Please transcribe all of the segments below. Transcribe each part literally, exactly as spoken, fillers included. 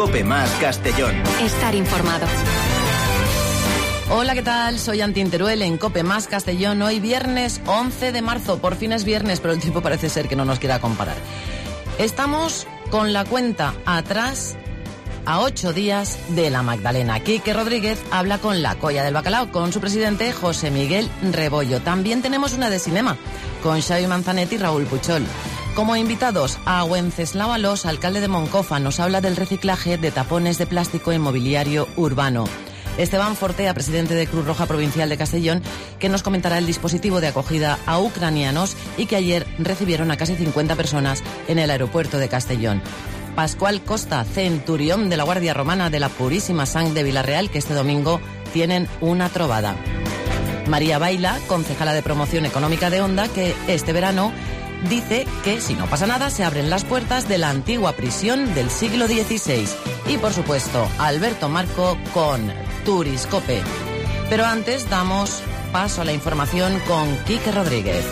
COPE Más Castellón. Estar informado. Hola, ¿qué tal? Soy Antin Teruel en COPE Más Castellón. Hoy viernes once de marzo. Por fin es viernes, pero el tiempo parece ser que no nos quiera comparar. Estamos con la cuenta atrás a ocho días de la Magdalena. Quique Rodríguez habla con la Colla del Bacalao, con su presidente José Miguel Rebollo. También tenemos una de cinema con Xavi Manzanetti y Raúl Puchol. Como invitados, a Wenceslao Alós, alcalde de Moncofa, nos habla del reciclaje de tapones de plástico en mobiliario urbano. Esteban Fortea, presidente de Cruz Roja Provincial de Castellón, que nos comentará el dispositivo de acogida a ucranianos y que ayer recibieron a casi cincuenta personas en el aeropuerto de Castellón. Pascual Costa, centurión de la Guardia Romana de la Purísima Sang de Villarreal, que este domingo tienen una trovada. María Baila, concejala de Promoción Económica de Onda, que este verano dice que, si no pasa nada, se abren las puertas de la antigua prisión del siglo dieciséis. Y, por supuesto, Alberto Marco con Turiscope. Pero antes damos paso a la información con Quique Rodríguez.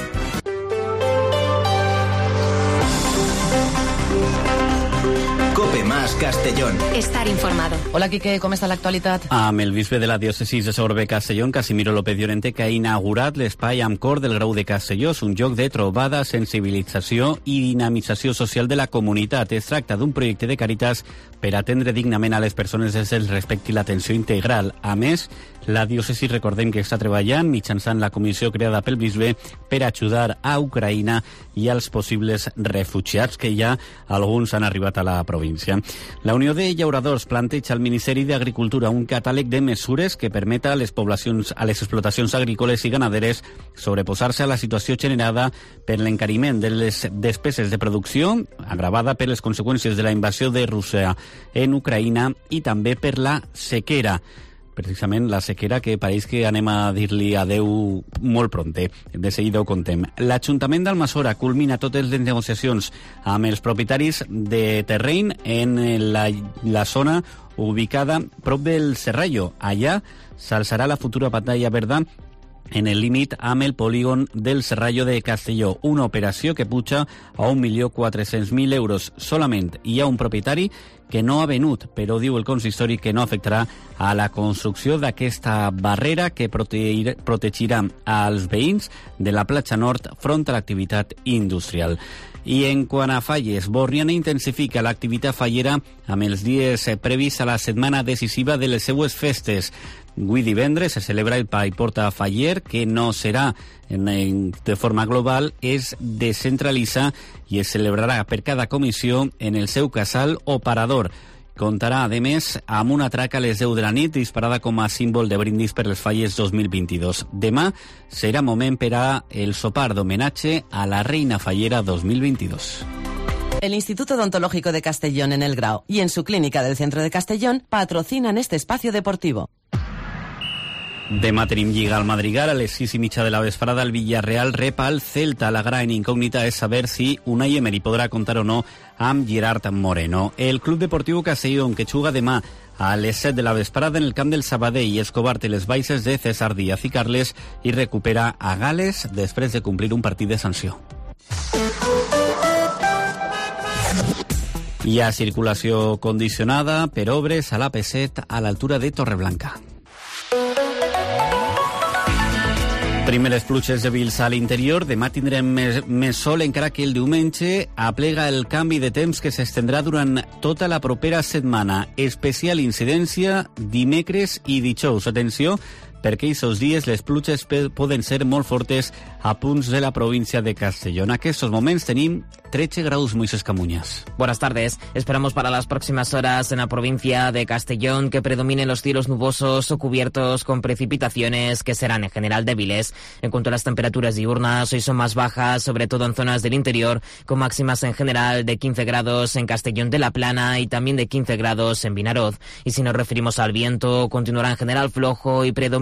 COPE Más Castellón. Estar informado. Hola, Quique, com està l'actualitat? Amb el bisbe de la diòcesis de Sorbe Castellón, Casimiro López Llorente, que ha inaugurat l'espai amb cor del Grau de Castelló, un lloc de trobada, sensibilització i dinamització social de la comunitat. Es tracta d'un projecte de caritas per atendre dignament a les persones des del respecte i l'atenció integral. A més, la diòcesi, recordem que està treballant mitjançant la comissió creada pel bisbe per ajudar a Ucraïna i als possibles refugiats, que ja alguns han arribat a la província. La Unió de Llauradors planteja al Ministeri d'Agricultura un catàleg de mesures que permeta a les poblacions, a les explotacions agrícoles i ganaderes sobreposar-se a la situació generada per l'encariment de les despeses de producció, agravada per les conseqüències de la invasió de Rússia en Ucraïna i també per la sequera. Precisament la sequera, que pareix que anem a dir-li adeu molt pronte. De seguida ho contem. L'Ajuntament d'Almassora culmina totes les negociacions amb els propietaris de terreny en la, la zona ubicada prop del Serrallo. Allà s'alçarà la futura pantalla verda en el límit amb el polígon del Serrallo de Castelló, una operació que puja a un milió quatre-cents mil euros. Solament hi ha un propietari que no ha venut, però diu el consistori que no afectarà a la construcció d'aquesta barrera que protegirà als veïns de la platja nord front a l'activitat industrial. I en quant a falles, Borriana intensifica l'activitat fallera amb els dies previs a la setmana decisiva de les seues festes. Avui divendres se celebra el Pa i Porta Faller, que no serà en, en, de forma global, es descentralitza i es celebrarà per cada comissió en el seu casal o parador. Comptarà, a més, amb una traca a les deu de la nit disparada com a símbol de brindis per les falles dos mil vint-i-dos. Demà serà moment per a el sopar d'homenatge a la Reina Fallera dos mil vint-i-dos. El Instituto Odontológico de Castellón en El Grau y en su clínica del centro de Castellón patrocinan este espacio deportivo. Demà tenim Lliga al Madrigal. A les sis i mitja de la vesprada el Villarreal rep al Celta. La gran incògnita és saber si Unai Emery podrà comptar o no amb Gerard Moreno. El Club Deportiu Castellón, que juga demà a les set de la vesprada en el camp del Sabadell, i Escobar té les baixes de César Díaz i Carles i recupera a Gales després de complir un partit de sanció. Hi ha circulació condicionada per obres a l'A P set a l'altura de Torreblanca. Primeres pluges de Vils a l'interior. Demà tindrem més, més sol, encara que el diumenge aplega el canvi de temps que s'estendrà durant tota la propera setmana. Especial incidència dimecres i dijous. Atenció, perquè aquests dies les pluges poden ser molt fortes a punts de la província de Castelló. En aquests moments tenim trece grados, Moisés Camuñas. Buenas tardes. Esperamos para las próximas horas en la provincia de Castellón que predominen los cielos nubosos o cubiertos con precipitaciones que serán en general débiles. En cuanto a las temperaturas diurnas, hoy son más bajas, sobre todo en zonas del interior, con máximas en general de quince grados en Castellón de la Plana y también de quince grados en Vinaroz. Y si nos referimos al viento, continuará en general flojo y predomina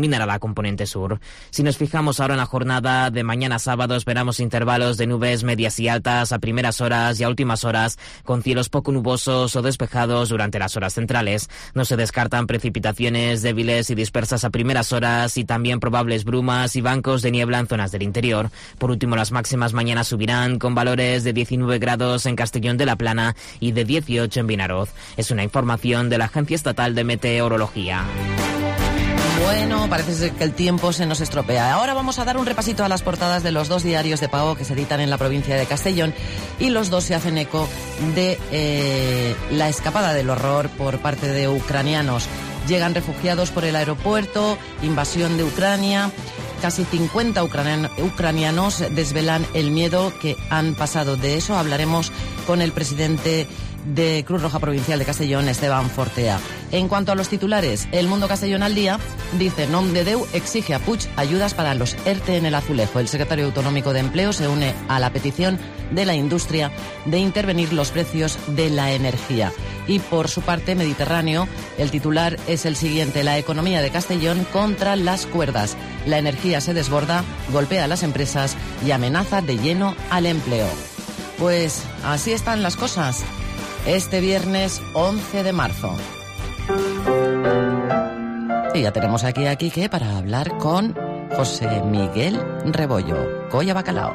predominará la componente sur. Si nos fijamos ahora en la jornada de mañana sábado, esperamos intervalos de nubes medias y altas a primeras horas y a últimas horas, con cielos poco nubosos o despejados durante las horas centrales. No se descartan precipitaciones débiles y dispersas a primeras horas y también probables brumas y bancos de niebla en zonas del interior. Por último, las máximas mañana subirán con valores de diecinueve grados en Castellón de la Plana y de dieciocho en Vinaroz. Es una información de la Agencia Estatal de Meteorología. Bueno, parece ser que el tiempo se nos estropea. Ahora vamos a dar un repasito a las portadas de los dos diarios de pago que se editan en la provincia de Castellón, y los dos se hacen eco de eh, la escapada del horror por parte de ucranianos. Llegan refugiados por el aeropuerto, invasión de Ucrania. Casi cincuenta ucranian- ucranianos desvelan el miedo que han pasado. De eso hablaremos con el presidente de Cruz Roja Provincial de Castellón, Esteban Fortea. En cuanto a los titulares, El Mundo Castellón al día dice: Nomdedeu exige a Puig ayudas para los ERTE en el Azulejo. El secretario autonómico de Empleo se une a la petición de la industria de intervenir los precios de la energía. Y por su parte, Mediterráneo, el titular es el siguiente: la economía de Castellón contra las cuerdas. La energía se desborda, golpea a las empresas y amenaza de lleno al empleo. Pues así están las cosas este viernes once de marzo. Y ya tenemos aquí a Quique para hablar con José Miguel Rebollo, Colla Bacalao.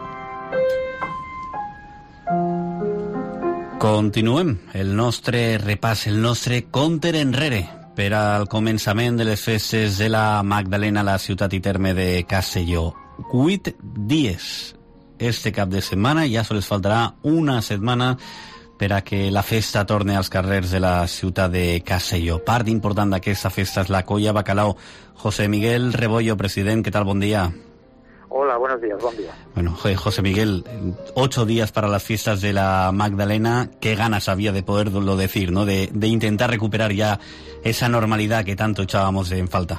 Continuem el nostre repàs, el nostre compte enrere per al començament de les festes de la Magdalena a la ciutat i terme de Castelló. Vuit dies este cap de setmana, ja sols faltarà una setmana per a que la festa torne als carrers de la ciutat de Castelló. Part important d'aquesta festa és la Colla Bacalao. José Miguel Rebollo, president, ¿qué tal? Bon día. Hola, buenos días, buen día. Bueno, José Miguel, ocho días para las fiestas de la Magdalena. Qué ganas había de poderlo decir, ¿no? De, de intentar recuperar ya esa normalidad que tanto echábamos en falta.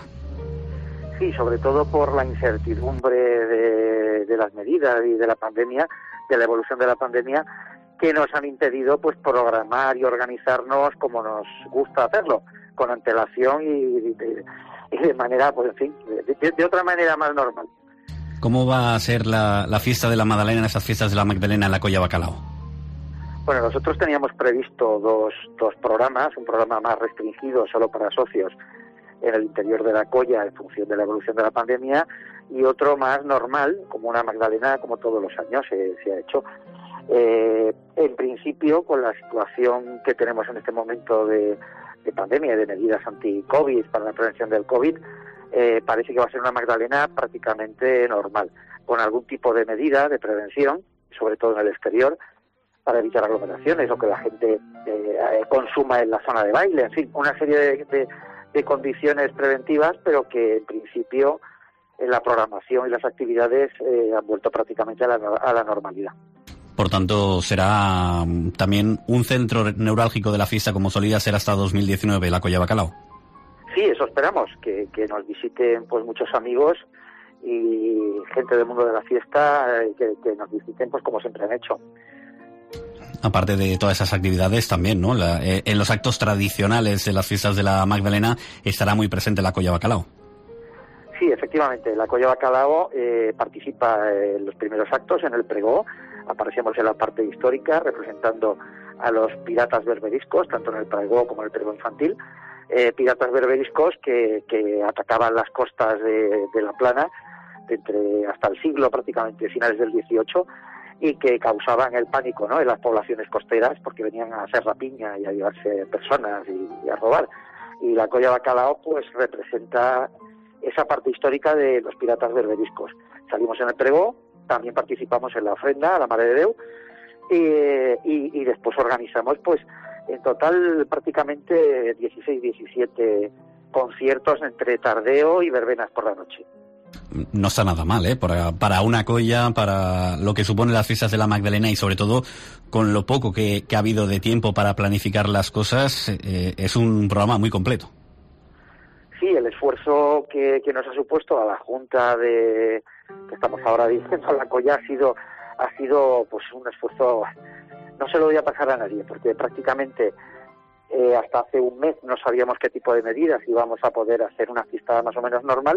Sí, sobre todo por la incertidumbre de, de las medidas y de la pandemia, de la evolución de la pandemia, que nos han impedido pues programar y organizarnos como nos gusta hacerlo, con antelación y de, y de manera, pues en fin, de, de otra manera más normal. ¿Cómo va a ser la, la fiesta de la Magdalena en esas fiestas de la Magdalena en la Colla Bacalao? Bueno, nosotros teníamos previsto dos, dos programas, un programa más restringido solo para socios en el interior de la Colla en función de la evolución de la pandemia, y otro más normal, como una Magdalena como todos los años se, se ha hecho. Eh, en principio, con la situación que tenemos en este momento de, de pandemia y de medidas anti-COVID para la prevención del COVID, eh, parece que va a ser una Magdalena prácticamente normal, con algún tipo de medida de prevención, sobre todo en el exterior, para evitar aglomeraciones o que la gente eh, consuma en la zona de baile, en fin, una serie de, de, de condiciones preventivas, pero que en principio en la programación y las actividades eh, han vuelto prácticamente a la, a la normalidad. Por tanto, será también un centro neurálgico de la fiesta como solía ser hasta dos mil diecinueve, la Colla Bacalao. Sí, eso esperamos, que, que nos visiten pues muchos amigos y gente del mundo de la fiesta, eh, que, que nos visiten pues como siempre han hecho. Aparte de todas esas actividades también, ¿no? La, eh, en los actos tradicionales de las fiestas de la Magdalena estará muy presente la Colla Bacalao. Sí, efectivamente, la Colla Bacalao eh, participa en los primeros actos, en el pregó. Aparecemos en la parte histórica representando a los piratas berberiscos, tanto en el pregó como en el pregó infantil. Eh, piratas berberiscos que, que atacaban las costas de, de la Plana de entre hasta el siglo prácticamente, finales del dieciocho, y que causaban el pánico, ¿no?, en las poblaciones costeras, porque venían a hacer rapiña y a llevarse personas y, y a robar. Y la Colla Bacalao pues representa esa parte histórica de los piratas berberiscos. Salimos en el pregó, también participamos en la ofrenda a la Mare de Déu, y, y, y después organizamos pues en total prácticamente dieciséis, diecisiete conciertos entre tardeo y verbenas por la noche. No está nada mal, ¿eh? Para, para una colla, para lo que supone las fiestas de la Magdalena y sobre todo con lo poco que, que ha habido de tiempo para planificar las cosas, eh, es un programa muy completo. Sí, el esfuerzo que, que nos ha supuesto a la Junta de que estamos ahora diciendo la colla ha sido ha sido pues un esfuerzo, no se lo voy a pasar a nadie, porque prácticamente eh, hasta hace un mes no sabíamos qué tipo de medidas íbamos a poder hacer una fiesta más o menos normal,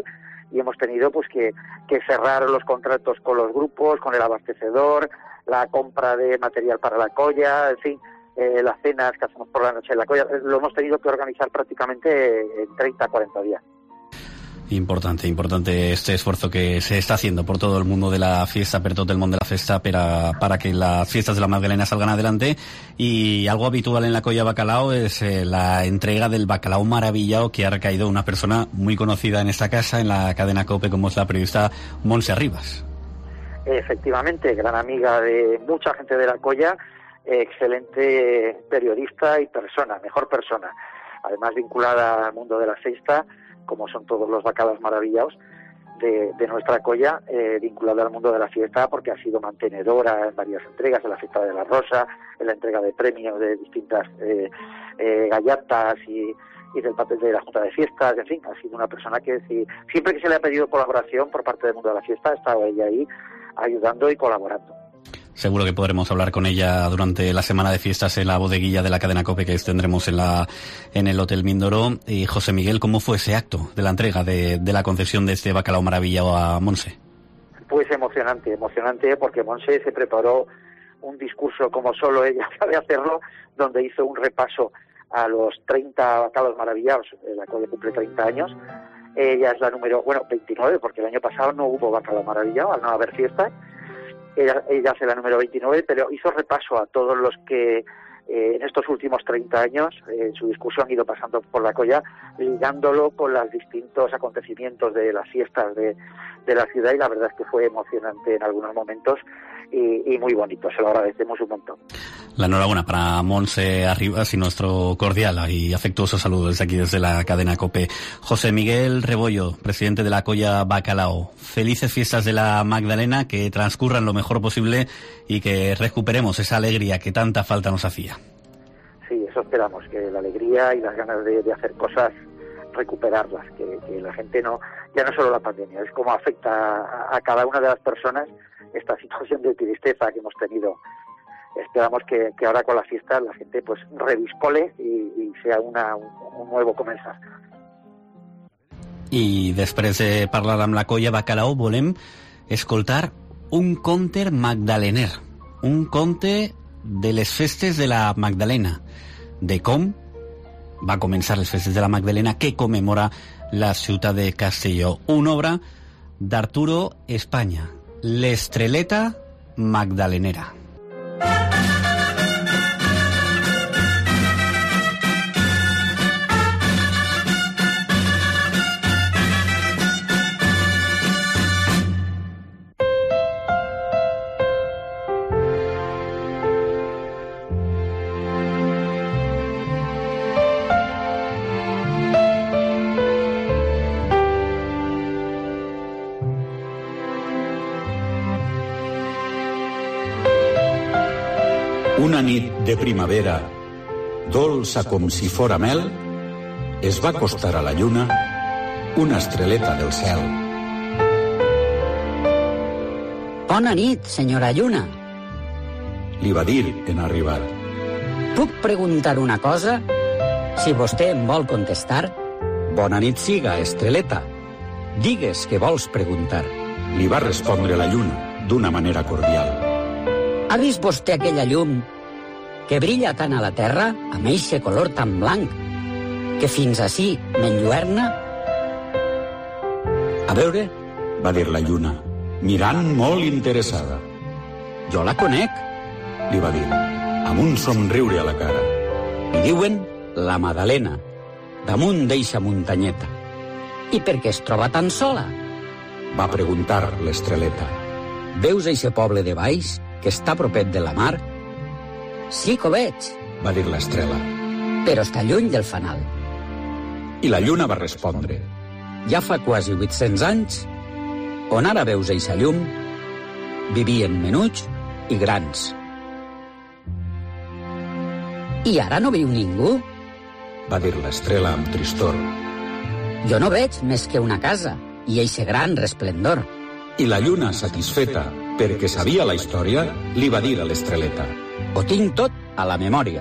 y hemos tenido pues que, que cerrar los contratos con los grupos, con el abastecedor, la compra de material para la colla, en fin, eh, las cenas que hacemos por la noche en la colla, lo hemos tenido que organizar prácticamente en treinta a cuarenta días. Importante, importante este esfuerzo que se está haciendo por todo el mundo de la fiesta, per tot el món de la festa, para, para que las fiestas de la Magdalena salgan adelante. Y algo habitual en la Colla Bacalao es eh, la entrega del bacalao maravillado que ha recaído una persona muy conocida en esta casa, en la cadena COPE, como es la periodista Montse Arribas. Efectivamente, gran amiga de mucha gente de la Colla, excelente periodista y persona, mejor persona. Además vinculada al mundo de la fiesta, como son todos los bacalaos maravillados de, de nuestra colla, eh, vinculada al mundo de la fiesta, porque ha sido mantenedora en varias entregas, en la Fiesta de la Rosa, en la entrega de premios de distintas eh, eh, gallatas y, y del papel de la Junta de Fiestas, en fin, ha sido una persona que si, siempre que se le ha pedido colaboración por parte del mundo de la fiesta, ha estado ella ahí ayudando y colaborando. Seguro que podremos hablar con ella durante la semana de fiestas en la bodeguilla de la cadena COPE que tendremos en la en el Hotel Mindoro. Y José Miguel, ¿cómo fue ese acto de la entrega de, de la concesión de este bacalao maravillado a Montse? Pues emocionante, emocionante, porque Montse se preparó un discurso como solo ella sabe hacerlo, donde hizo un repaso a los treinta bacalaos maravillados. La colla cumple treinta años. Ella es la número, bueno, veintinueve, porque el año pasado no hubo bacalao maravillado, al no haber fiestas. Ella, ella es la número veintinueve, pero hizo repaso a todos los que eh, en estos últimos treinta años eh, en su discurso han ido pasando por la colla, ligándolo con los distintos acontecimientos de las fiestas de, de la ciudad, y la verdad es que fue emocionante en algunos momentos y, y muy bonito, se lo agradecemos un montón. La enhorabuena para Montse Arribas y nuestro cordial y afectuoso saludo desde aquí, desde la cadena COPE. José Miguel Rebollo, presidente de la Colla Bacalao. Felices fiestas de la Magdalena, que transcurran lo mejor posible y que recuperemos esa alegría que tanta falta nos hacía. Sí, eso esperamos, que la alegría y las ganas de, de hacer cosas, recuperarlas, que, que la gente no, ya no solo la pandemia, es como afecta a, a cada una de las personas esta situación de tristeza que hemos tenido. Esperamos que, que ahora con la fiesta la gente pues revispole y, y sea una, un, un nuevo comenzar. I després de parlar amb la Colla Bacalao volem escoltar un conte magdalener, un conte de les festes de la Magdalena, de com va començar les festes de la Magdalena que commemora la ciutat de Castelló. Una obra d'Arturo España, L'estreleta magdalenera. Una nit de primavera, dolça com si fora mel, es va acostar a la lluna una estreleta del cel. Bona nit, senyora Lluna. Li va dir en arribar. Puc preguntar una cosa? Si vostè em vol contestar. Bona nit siga, estreleta. Digues què vols preguntar. Li va respondre la lluna d'una manera cordial. Ha vist vostè aquella llum que brilla tant a la terra, amb eixe color tan blanc, que fins ací m'enlluerna? A veure, va dir la lluna, mirant molt interessada. Jo la conec, li va dir, amb un somriure a la cara. Li diuen la Madalena, damunt d'eixa muntanyeta. I per què es troba tan sola? Va preguntar l'estreleta. Veus eixe poble de baix, que està propet de la mar? Sí que ho veig, va dir l'estrela. Però està lluny del fanal. I la lluna va respondre. Ja fa quasi vuit-cents anys, on ara veus eixa llum, vivien menuts i grans. I ara no viu ningú? Va dir l'estrela amb tristor. Jo no veig més que una casa i eixe gran resplendor. I la lluna, satisfeta, perquè sabia la història, li va dir a l'estreleta. Ho tinc tot a la memòria.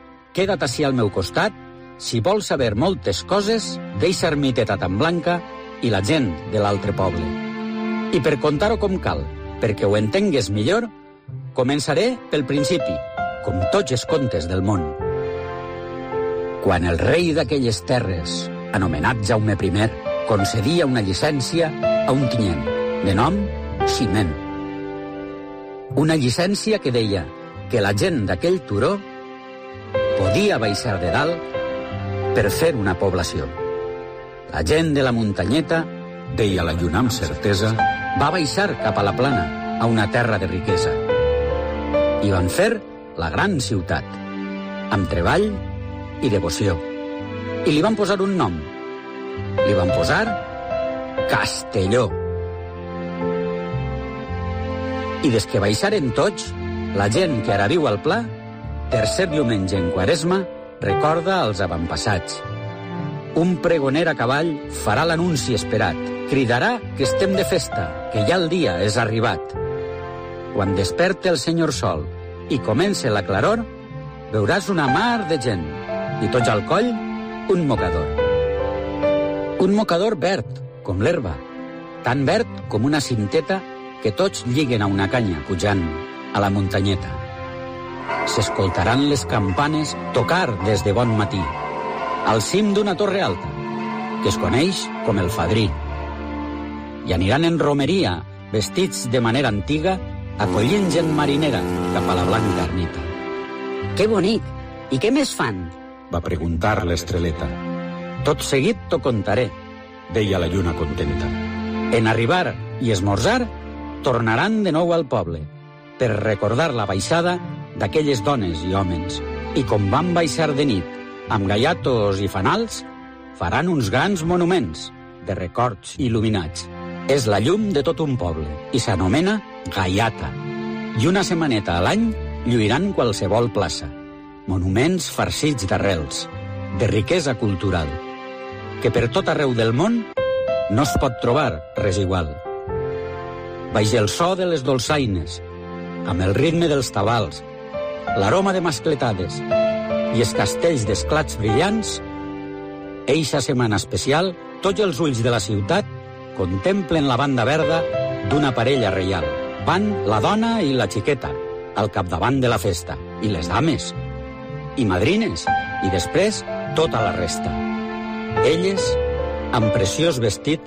Queda't ací al meu costat si vols saber moltes coses d'eixa ermiteta tan blanca i la gent de l'altre poble. I per contar-ho com cal, perquè ho entengues millor, començaré pel principi, com tots els contes del món. Quan el rei d'aquelles terres, anomenat Jaume primer, concedia una llicència a un tinyent, de nom Ximent. Una llicència que deia que la gent d'aquell turó podia baixar de dalt per fer una població. La gent de la muntanyeta, deia la lluna amb certesa, va baixar cap a la plana, a una terra de riquesa. I van fer la gran ciutat, amb treball i devoció. I li van posar un nom. Li van posar Castelló. I des que baixaren tots, la gent que ara viu al Pla, tercer diumenge en Quaresma, recorda els avantpassats. Un pregoner a cavall farà l'anunci esperat. Cridarà que estem de festa, que ja el dia és arribat. Quan desperte el senyor Sol i comence la claror, veuràs una mar de gent i tots al coll un mocador. Un mocador verd, com l'herba, tan verd com una cinteta que tots lliguen a una canya pujant a la muntanyeta. S'escoltaran les campanes tocar des de bon matí, al cim d'una torre alta, que es coneix com el Fadrí. I aniran en romeria, vestits de manera antiga, acollint gent marinera cap a la blanca ermita. Que bonic! I què més fan? Va preguntar l'estreleta. Tot seguit t'ho contaré, deia la lluna contenta. En arribar i esmorzar, tornaran de nou al poble, per recordar la baixada d'aquelles dones i homes. I com van baixar de nit, amb gaiatos i fanals, faran uns grans monuments de records il·luminats. És la llum de tot un poble i s'anomena Gaiata. I una setmaneta a l'any lluiran qualsevol plaça. Monuments farcits d'arrels, de riquesa cultural, que per tot arreu del món no es pot trobar res igual. Baix el so de les dolçaines, amb el ritme dels tabals, l'aroma de mascletades i els castells d'esclats brillants, eixa setmana especial, tots els ulls de la ciutat contemplen la banda verda d'una parella reial. Van la dona i la xiqueta, al capdavant de la festa, i les dames, i madrines, i després tota la resta. Elles, amb preciós vestit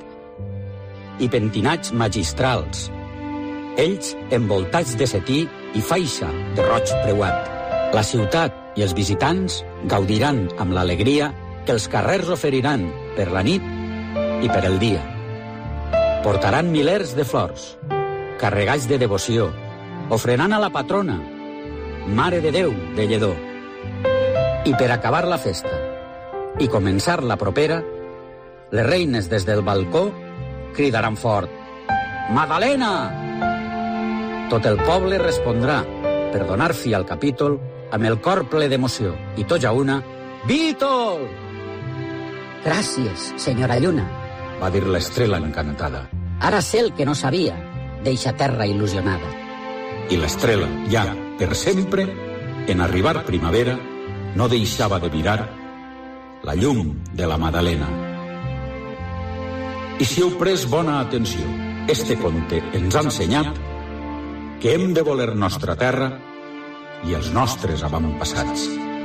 i pentinats magistrals. Ells, envoltats de setí i faixa de roig preuat. La ciutat i els visitants gaudiran amb l'alegria que els carrers oferiran per la nit i per el dia. Portaran milers de flors, carregats de devoció, ofreran a la patrona, Mare de Déu de Lledó. I per acabar la festa i començar la propera, les reines des del balcó cridaran fort: Madalena! Tot el poble respondrà, per donar fi al capítol, amb el cor ple d'emoció, i tots a una: Vítol! Gràcies, senyora Lluna, va dir l'estrela encantada. Ara sé el que no sabia, d'eixa terra il·lusionada. I l'estrela, ja, per sempre, en arribar primavera, no deixava de mirar la llum de la Madalena. I si heu pres bona atenció, este conte ens ha ensenyat que hem de voler nostra terra i els nostres avantpassats.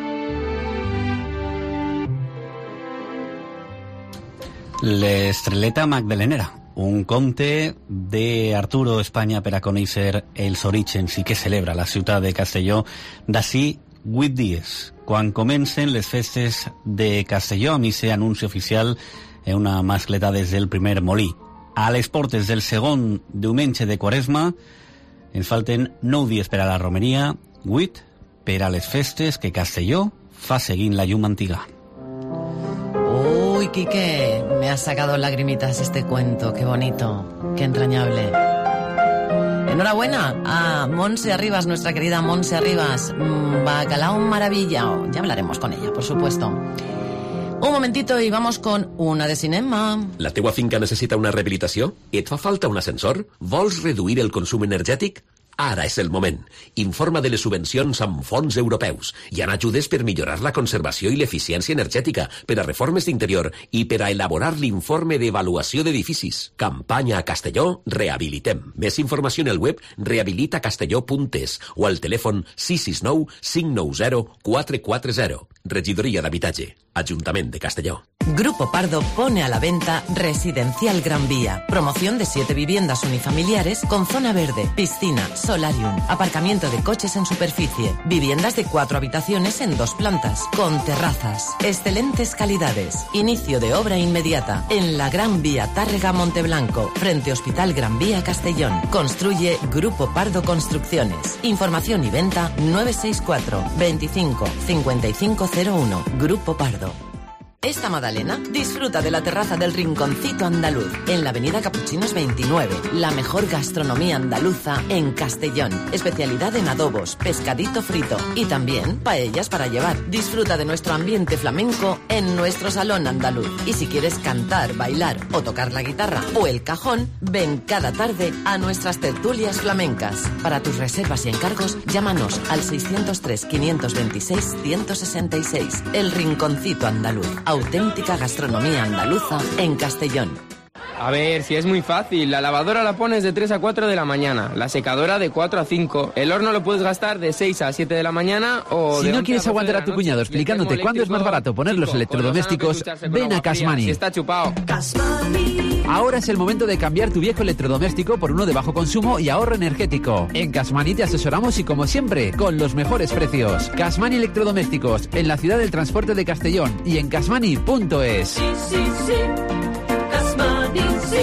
L'estreleta magdalenera, un conte de Arturo España per a conèixer els orígens i que celebra la ciutat de Castelló d'ací vuit dies, quan comencen les festes de Castelló, amb aquest anunci oficial en una mascleta des del primer molí. A les portes del segon diumenge de Quaresma ens falten nou dies per a la romeria, vuit per a les festes que Castelló fa seguint la llum antiga. Uy, Quique, me has sacado lagrimitas este cuento, qué bonito, qué entrañable. Enhorabuena a Montse Arribas, nuestra querida Montse Arribas. Bacalao maravilla, ya hablaremos con ella, por supuesto. Un momentito i vamos con una de cinema. La teua finca necessita una rehabilitació? Et fa falta un ascensor? Vols reduir el consum energètic? Ara és el moment. Informa de les subvencions amb fons europeus. Hi ha ajudes per millorar la conservació i l'eficiència energètica, per a reformes d'interior i per a elaborar l'informe d'avaluació d'edificis. Campanya a Castelló, rehabilitem. Més informació en el web rehabilita castelló punt es o al telèfon sis sis nou cinc nou zero quatre quatre zero. Regidoria d'Habitatge. Ayuntamiento de Castelló. Grupo Pardo pone a la venta Residencial Gran Vía. Promoción de siete viviendas unifamiliares con zona verde, piscina, solarium, aparcamiento de coches en superficie, viviendas de cuatro habitaciones en dos plantas, con terrazas. Excelentes calidades. Inicio de obra inmediata en la Gran Vía Tárrega Monteblanco, frente Hospital Gran Vía Castellón. Construye Grupo Pardo Construcciones. Información y venta nueve seis cuatro veinticinco cincuenta y cinco cero uno. Grupo Pardo. Esta Magdalena disfruta de la terraza del Rinconcito Andaluz, en la avenida Capuchinos veintinueve, la mejor gastronomía andaluza en Castellón. Especialidad en adobos, pescadito frito y también paellas para llevar. Disfruta de nuestro ambiente flamenco en nuestro salón andaluz. Y si quieres cantar, bailar o tocar la guitarra o el cajón, ven cada tarde a nuestras tertulias flamencas. Para tus reservas y encargos, llámanos al seiscientos tres quinientos veintiséis ciento sesenta y seis. El Rinconcito Andaluz. Auténtica gastronomía andaluza en Castellón. A ver, si es muy fácil. La lavadora la pones de tres a cuatro de la mañana, la secadora de cuatro a cinco, el horno lo puedes gastar de seis a siete de la mañana o... Si no quieres aguantar a tu cuñado explicándote cuándo es más barato poner los electrodomésticos, ven a Casmani. Está chupado. Ahora es el momento de cambiar tu viejo electrodoméstico por uno de bajo consumo y ahorro energético. En Casmani te asesoramos y, como siempre, con los mejores precios. Casmani Electrodomésticos, en la ciudad del transporte de Castellón y en casmani punto es. Sí, sí, sí. Casmani, sí.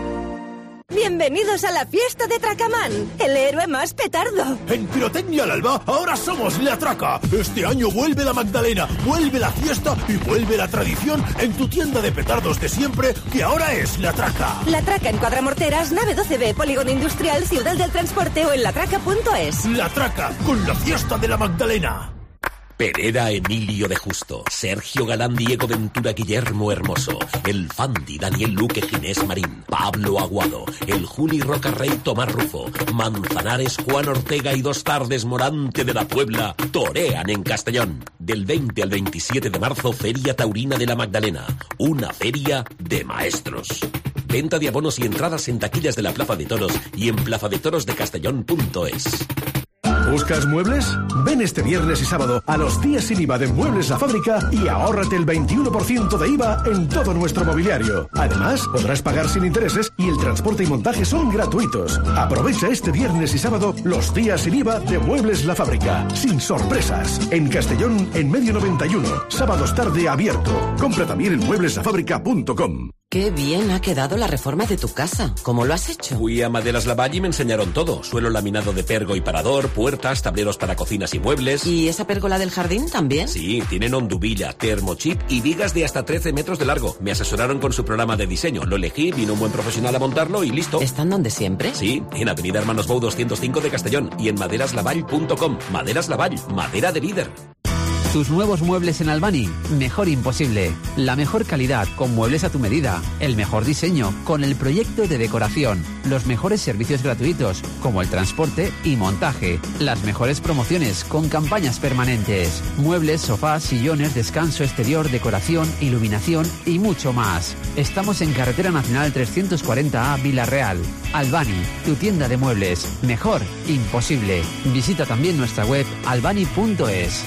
Bienvenidos a la fiesta de Tracamán, el héroe más petardo. En Pirotecnia al Alba, ahora somos La Traca. Este año vuelve la Magdalena, vuelve la fiesta y vuelve la tradición en tu tienda de petardos de siempre, que ahora es La Traca. La Traca en Cuadramorteras, nave doce B, Polígono Industrial, Ciudad del Transporte o en latraca punto es. La Traca, con la fiesta de la Magdalena. Pereda Emilio de Justo, Sergio Galán, Diego Ventura, Guillermo Hermoso, el Fandi, Daniel Luque, Ginés Marín, Pablo Aguado, el Juli Rocarrey, Tomás Rufo, Manzanares, Juan Ortega y Dos Tardes Morante de la Puebla torean en Castellón. Del veinte al veintisiete de marzo, Feria Taurina de la Magdalena, una feria de maestros. Venta de abonos y entradas en taquillas de la Plaza de Toros y en plaza de toros de castellón punto es. ¿Buscas muebles? Ven este viernes y sábado a los días sin I V A de Muebles La Fábrica y ahórrate el veintiuno por ciento de I V A en todo nuestro mobiliario. Además, podrás pagar sin intereses y el transporte y montaje son gratuitos. Aprovecha este viernes y sábado los días sin I V A de Muebles La Fábrica. Sin sorpresas. En Castellón, en Medio noventa y uno. Sábados tarde abierto. Compra también en muebles la fábrica punto com. Qué bien ha quedado la reforma de tu casa. ¿Cómo lo has hecho? Fui a Maderas Lavalle y me enseñaron todo. Suelo laminado de pergo y parador, puertas, tableros para cocinas y muebles. ¿Y esa pérgola del jardín también? Sí, tienen onduvilla, termochip y vigas de hasta trece metros de largo. Me asesoraron con su programa de diseño. Lo elegí, vino un buen profesional a montarlo y listo. ¿Están donde siempre? Sí, en Avenida Hermanos Bou doscientos cinco de Castellón y en maderas lavall punto com. Maderas Lavall, madera de líder. Tus nuevos muebles en Albani, mejor imposible. La mejor calidad, con muebles a tu medida. El mejor diseño, con el proyecto de decoración. Los mejores servicios gratuitos, como el transporte y montaje. Las mejores promociones, con campañas permanentes. Muebles, sofás, sillones, descanso exterior, decoración, iluminación y mucho más. Estamos en Carretera Nacional trescientos cuarenta A, Villarreal. Albani, tu tienda de muebles. Mejor imposible. Visita también nuestra web albani punto es.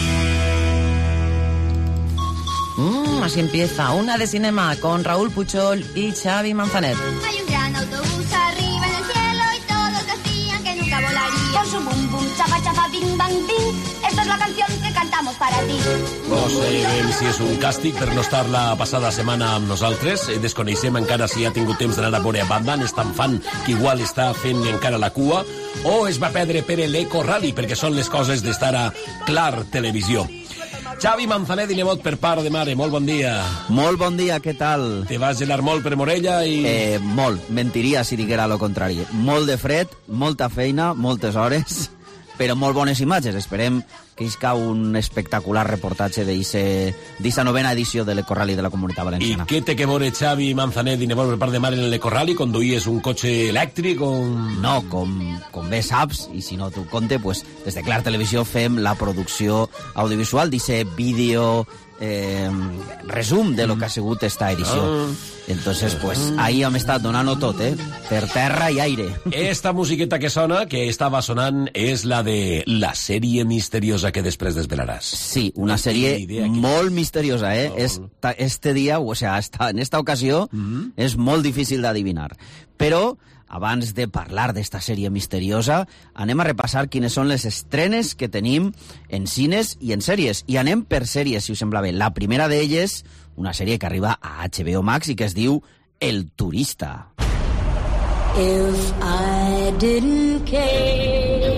Mm, así empieza una de cinema con Raúl Puchol y Xavi Manzanet. Hay un gran autobús arriba en el cielo y todos decían que nunca volaría. Con su bum bum, chapa chapa, bing bang bing. Esta es la canción que cantamos para ti. No sé si és un càstig per no estar la passada setmana amb nosaltres. Desconeixem encara si ha tingut temps d'anar a veure a Batman. És tan fan que igual està fent encara la cua. O es va perdre per l'Eco Rally, perquè són les coses d'estar a Clar Televisió. Xavi Manzanet i Nebot per part de mare, molt bon dia. Molt bon dia, què tal? Te vas gelar molt per Morella i... Eh, molt, mentiria si diguera lo contrari. Molt de fred, molta feina, moltes hores, però molt bones imatges. Esperem que isca un espectacular reportatge d'eixa novena edició de l'Ecorrali de la Comunitat Valenciana. I què té que veure Xavi Manzanet i Nebol per part de mar en l'Ecorrali? Conduïes un cotxe elèctric o un... No, com, com bé saps, i si no t'ho conte, pues, des de Clar Televisió fem la producció audiovisual d'eixe vídeo eh, resum de lo que ha sigut esta edició. Ah. Entonces, pues, ahí hem estat donant-ho tot, eh? Per terra i aire. Esta musiqueta que sona, que estava sonant, és la de la sèrie misteriosa que després desvelaràs. Sí, una no sèrie molt misteriosa, eh? No. Esta, este dia, o sea, esta, en esta ocasió, mm-hmm. és molt difícil d'adivinar. Però, abans de parlar d'esta sèrie misteriosa, anem a repassar quines són les estrenes que tenim en cines i en sèries. I anem per sèries, si us sembla bé. La primera d'elles, una sèrie que arriba a H B O Max i que es diu El Turista. If I didn't care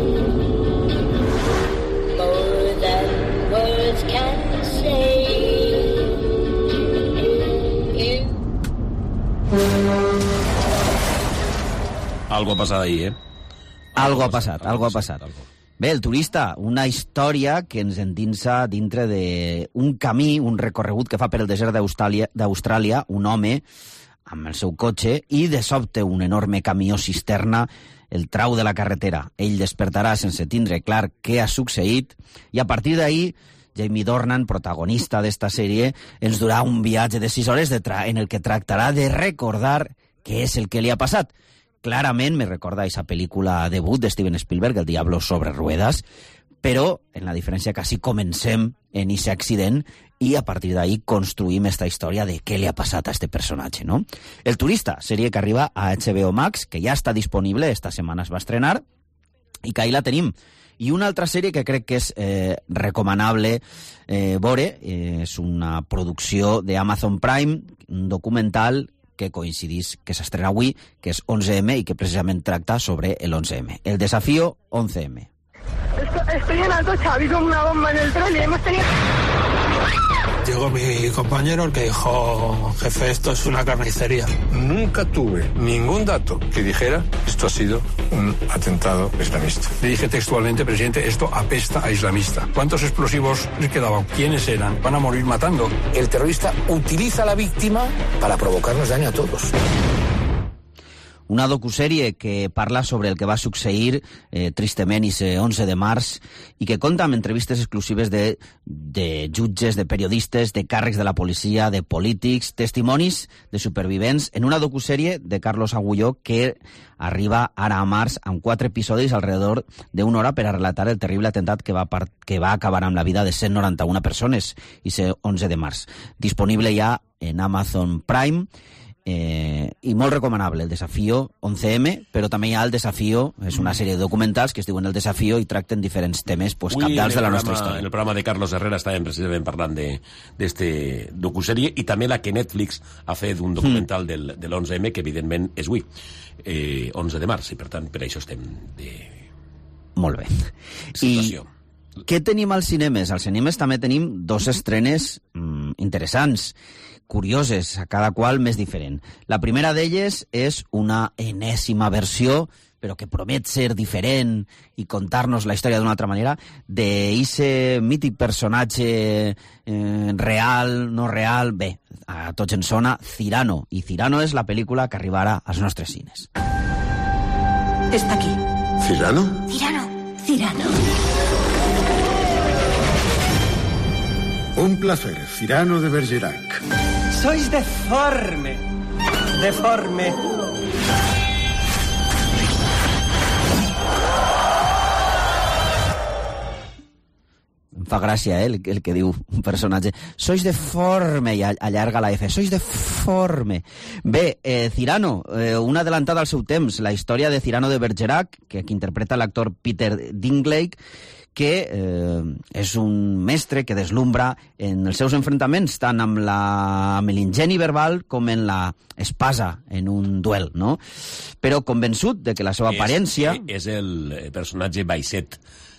more than words can say if... Algo ha passat ahí, eh? Algo ha passat, algo ha passat. Bé, El Turista, una història que ens endinsa dintre d'un camí, un recorregut que fa per el desert d'Austràlia un home amb el seu cotxe i de sobte un enorme camió cisterna el trau de la carretera. Ell despertarà sense tindre clar què ha succeït i a partir d'ahir Jamie Dornan, protagonista d'esta sèrie, ens durà un viatge de sis hores de tra en el que tractarà de recordar què és el que li ha passat. Clarament me recorda aquesta pel·lícula debut de Steven Spielberg, El Diablo sobre ruedas, però en la diferència que així comencem en aquest accident i a partir d'ahí construïm esta història de què li ha passat a este personatge, no? El Turista, sèrie que arriba a H B O Max, que ja està disponible, esta setmana es va estrenar, i que ahí la tenim. I una altra sèrie que crec que és eh, recomanable eh, veure, eh, és una producció d'Amazon Prime, un documental que coincidís que s'estrena avui, que és onze eme i que precisament tracta sobre el onze eme. El desafío once eme. Estoy en alto, Xavi, como una bomba en el tren y hemos tenido... Llegó mi compañero, el que dijo, jefe, esto es una carnicería. Nunca tuve ningún dato que dijera, esto ha sido un atentado islamista. Le dije textualmente, presidente, esto apesta a islamista. ¿Cuántos explosivos les quedaban? ¿Quiénes eran? ¿Van a morir matando? El terrorista utiliza a la víctima para provocarnos daño a todos. Una docusèrie que parla sobre el que va succeir eh, tristament ese onze de març i que compta amb entrevistes exclusives de, de jutges, de periodistes, de càrrecs de la policia, de polítics, testimonis de supervivents, en una docusèrie de Carlos Agulló que arriba ara a març amb quatre episodis alrededor d'una hora per a relatar el terrible atemptat que va, que va acabar amb la vida de cent noranta-una persones ese onze de març. Disponible ja en Amazon Prime. Eh, i molt recomanable, El Desafío once eme, però també hi ha El Desafío, és una sèrie de documentals que es diuen El Desafío i tracten diferents temes pues, cabdals de la nostra història. En el programa de Carlos Herrera estàvem precisament parlant d'este de, docusèrie i també la que Netflix ha fet un documental mm. del, de l'onze eme, que evidentment és avui, eh, onze de març, i per tant per això estem de... Molt bé. Situació. I què tenim als cinemes? Als cinemes també tenim dos estrenes mm, interessants, curioses, a cada qual més diferent. La primera d'elles és una enèsima versió, però que promet ser diferent i contar-nos la història d'una altra manera, d'eixe mític personatge eh, real, no real, bé, a tots ens sona Cyrano, i Cyrano és la pel·lícula que arribarà als nostres cines. Està aquí. ¿Cyrano? Cyrano. Cyrano. Un placer, Cyrano de Bergerac. Sois deforme. Deforme. Em fa gràcia, eh, el, el que diu un personatge. Sois deforme, i allarga la F. Sois deforme. Bé, eh, Cyrano, eh, una adelantada al seu temps, la història de Cyrano de Bergerac, que, que interpreta l'actor Peter Dinklage, que eh, és un mestre que deslumbra en els seus enfrontaments tant amb la amb l'ingeni verbal com en la espasa en un duel, no? Però convençut de que la seva aparència... És, és el personatge baixet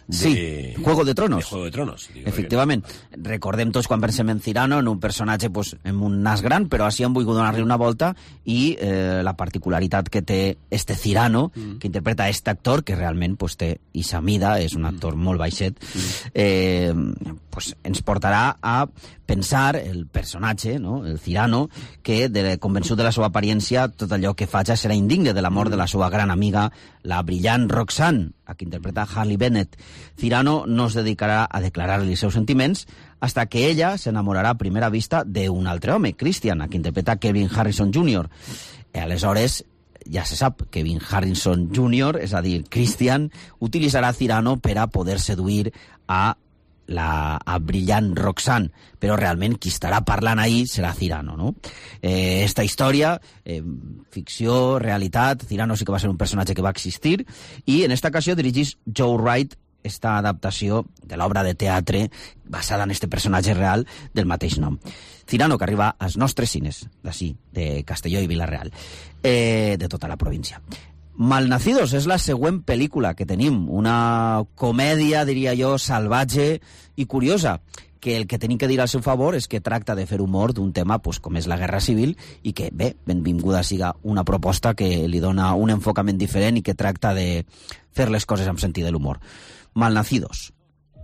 de... Sí, Juego de Tronos. De Juego de Tronos. Efectivament. Que... Recordem tots quan pensem en Cyrano, en un personatge pues, amb un nas gran, però així han volgut donar-li una volta i eh, la particularitat que té este Cyrano, mm. que interpreta este actor, que realment pues, té ixa mida, és un actor mm. molt baixet, mm. eh, pues, ens portarà a pensar el personatge, no? El Cyrano, que de, convençut de la seva apariència, tot allò que faig serà indigne de la mort de la seva gran amiga, la brillant Roxanne, a qui interpreta Harley Bennett. Cyrano no es dedicarà a declarar-li els seus sentiments hasta que ella s'enamorarà a primera vista d'un altre home, Christian, a qui interpreta Kevin Harrison júnior I aleshores, ja se sap, Kevin Harrison júnior, és a dir, Christian, utilitzarà Cyrano per a poder seduir a la a brillant Roxanne, però realment qui estarà parlant ahir serà Cyrano, no? Eh, esta història, eh, ficció, realitat, Cyrano sí que va ser un personatge que va existir, i en esta ocasió dirigís Joe Wright esta adaptació de l'obra de teatre basada en este personatge real del mateix nom. Cyrano, que arriba als nostres cines, d'ací, de Castelló i Vila-real, eh, de tota la província. Malnacidos és la següent pel·lícula que tenim, una comèdia, diria jo, salvatge i curiosa, que el que tenim que dir al seu favor és que tracta de fer humor d'un tema pues, com és la Guerra Civil i que, bé, benvinguda siga una proposta que li dona un enfocament diferent i que tracta de fer les coses amb sentit de l'humor. Malnacidos.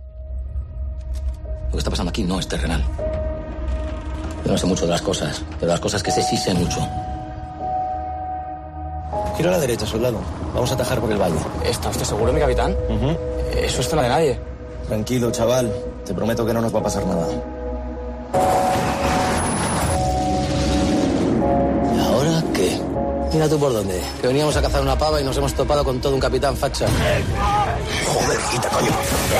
Lo que está pasando aquí no es terrenal. Yo no sé mucho de las cosas, pero las cosas que sé sí sé mucho. Gira a la derecha, soldado. Vamos a atajar por el valle. ¿Está usted seguro, mi capitán? Uh-huh. Eso es zona de nadie. Tranquilo, chaval. Te prometo que no nos va a pasar nada. ¿Y ahora qué? Mira tú por dónde. Que veníamos a cazar una pava y nos hemos topado con todo un capitán facha. Joder, quita, coño.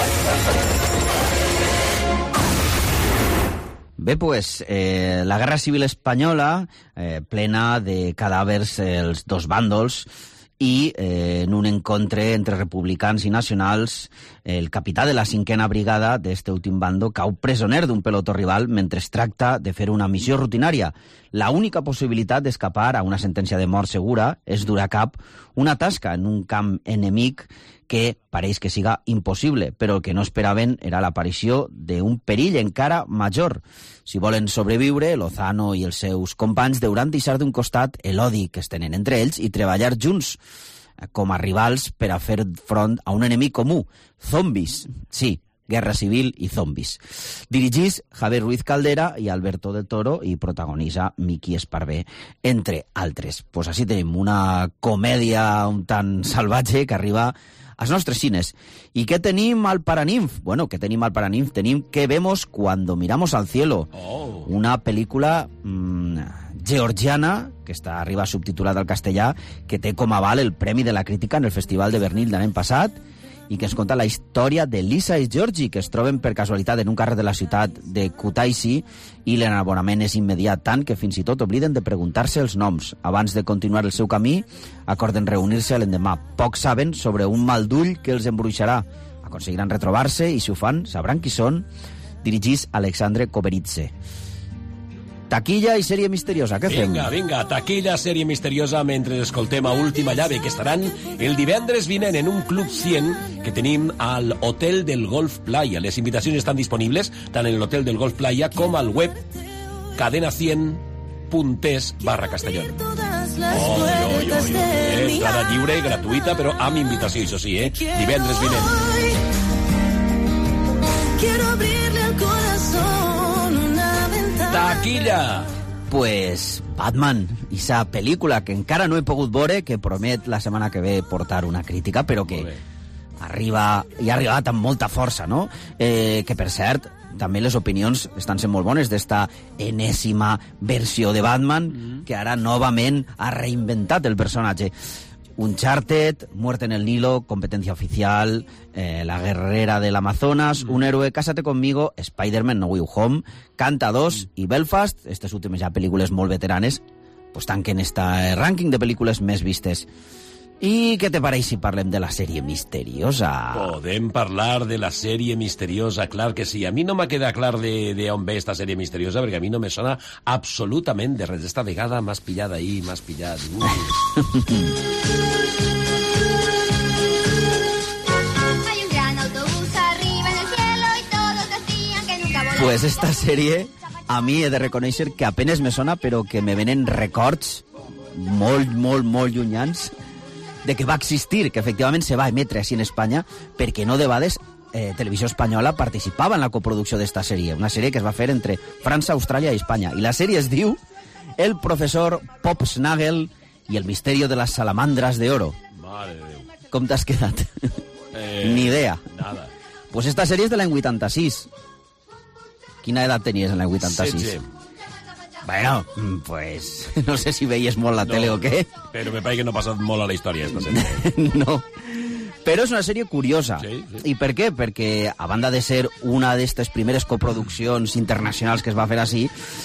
Bé, pues, eh, la Guerra Civil Espanyola, eh, plena de cadàvers eh, els dos bàndols, i eh, en un encontre entre republicans i nacionals, el capità de la cinquena brigada d'este últim bando cau presoner d'un pelotó rival mentre es tracta de fer una missió rutinària. La única possibilitat d'escapar a una sentència de mort segura és dur a cap una tasca en un camp enemic que pareix que siga impossible, però el que no esperaven era l'aparició d'un perill encara major. Si volen sobreviure, Lozano i els seus companys deuran deixar d'un costat l'odi que es tenen entre ells i treballar junts com a rivals per a fer front a un enemic comú, zombis. Sí, Guerra Civil i zombis. Dirigís Javier Ruiz Caldera i Alberto del Toro i protagonitza Miki Esparvé, entre altres. Pues així tenim una comèdia un tant salvatge que arriba als nostres cines. ¿Y qué tenim al Paraninf? Bueno, ¿qué tenim al Paraninf? Tenim Que vemos cuando miramos al cielo. Oh. Una pel·lícula mmm, georgiana, que està arriba subtitulada al castellà, que té com a aval el Premi de la Crítica en el Festival de Berlín de l'any passat, i que ens conta la història de Lisa i Georgi, que es troben per casualitat en un carrer de la ciutat de Kutaisi, i l'enamorament és immediat tant que fins i tot obliden de preguntar-se els noms. Abans de continuar el seu camí, acorden reunir-se l'endemà. Poc saben sobre un mal d'ull que els embruixarà. Aconseguiran retrobar-se i, si ho fan, sabran qui són. Dirigís Alexandre Koberidze. Taquilla i sèrie misteriosa, què fem? Vinga, vinga, taquilla, sèrie misteriosa, mentre escoltem a Última Llave, que estaran el divendres vinent en un Club cent que tenim al Hotel del Golf Playa. Les invitacions estan disponibles tant en l'Hotel del Golf Playa com al web cadena cien punt es barra Castellón. Oh, oh, oh, oh. Entrada lliure, gratuïta, però amb invitació, això sí, eh? Divendres vinent. Quiero abrirle al corazón una ventana. Taquilla! Pues Batman, esa pel·lícula que encara no he pogut veure, que promet la setmana que ve portar una crítica, però que arriba i ha arribat amb molta força, no? Eh, que, per cert, també les opinions estan sent molt bones d'esta enèsima versió de Batman, mm. que ara novament ha reinventat el personatge. Uncharted, Muerte en el Nilo, Competencia Oficial, eh, La Guerrera del Amazonas, mm. Un héroe, Cásate conmigo, Spider-Man No Way Home, Canta dos mm. i Belfast, aquestes últimes ja pel·lícules molt veteranes, pues tanquen este rànquing de pel·lícules més vistes. I què te pareix si parlem de la sèrie misteriosa? Podem parlar de la sèrie misteriosa, clar que sí. A mi no m'ha quedat clar de, de on ve esta sèrie misteriosa, perquè a mi no me sona absolutament de res. Esta vegada m'has pillat ahí, m'has pillat. Uh. Hay un gran autobús Pues esta sèrie, a mi he de reconèixer que apenas me sona, però que me venen records molt, molt, molt llunyans de que va existir, que efectivament se va emetre així en Espanya, perquè no de vegades eh, Televisió Espanyola participava en la coproducció d'esta sèrie, una sèrie que es va fer entre França, Austràlia i Espanya. I la sèrie es diu El professor Popsnagel i el misterio de las salamandras de oro. Mare de Déu. Com t'has quedat? Eh, Ni idea. Nada. Pues esta sèrie és de l'any vuitanta-sis. Quina edat tenies en l'any vuitanta-sis? setze. Bueno, pues no sé si veies molt la No, tele o què. Però me parece que no ha passat molt a la història, esta sèrie. No. Però és una sèrie curiosa. Sí, sí. I per què? Perquè, a banda de ser una d'aquestes primeres coproduccions internacionals que es va fer així,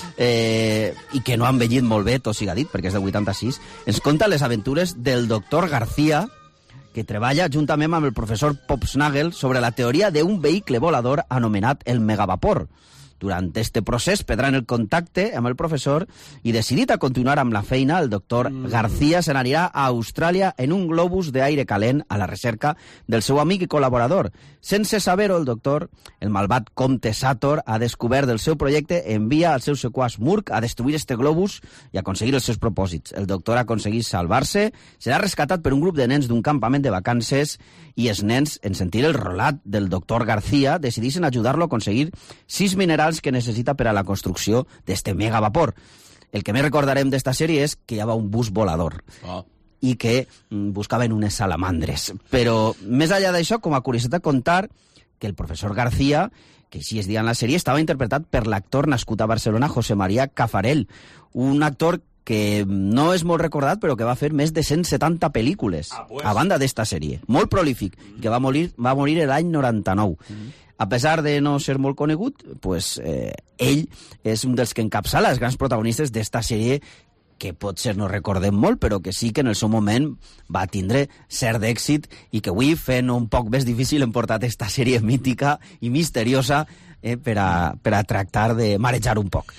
eh, i que no han envellit molt bé, tot siga dit, perquè és de vuitanta-sis, ens conta les aventures del doctor García, que treballa juntament amb el professor Popsnagel sobre la teoria d'un vehicle volador anomenat el megavapor. Durant este procés perdran el contacte amb el professor i, decidit a continuar amb la feina, el doctor mm. García se n'anirà a Austràlia en un globus d'aire calent a la recerca del seu amic i col·laborador. Sense saber-ho, el doctor, el malvat comte Sator, ha descobert del seu projecte, envia al seu sequàs Murk a destruir este globus i a aconseguir els seus propòsits. El doctor ha aconseguit salvar-se, serà rescatat per un grup de nens d'un campament de vacances i els nens, en sentir el rolat del doctor García, decideixen ajudar-lo a aconseguir sis minerals que necessita per a la construcció d'este megavapor. El que més recordarem d'esta sèrie és que hi havia un bus volador Oh. i que mm, buscaven unes salamandres. Però, més enllà d'això, com a curiositat contar que el professor García, que així es deia en la sèrie, estava interpretat per l'actor nascut a Barcelona, José María Cafarel, un actor que no és molt recordat, però que va fer més de cent setanta pel·lícules, ah, pues. a banda d'esta sèrie. Molt prolífic, mm. que va morir, va morir l'any noranta-nou. Mm. A pesar de no ser molt conegut, pues, eh, ell és un dels que encapçala els grans protagonistes d'esta sèrie que potser no recordem molt, però que sí que en el seu moment va tindre cert d'èxit i que avui, fent un poc més difícil, hem portat esta sèrie mítica i misteriosa eh, per, a, per a tractar de marejar un poc.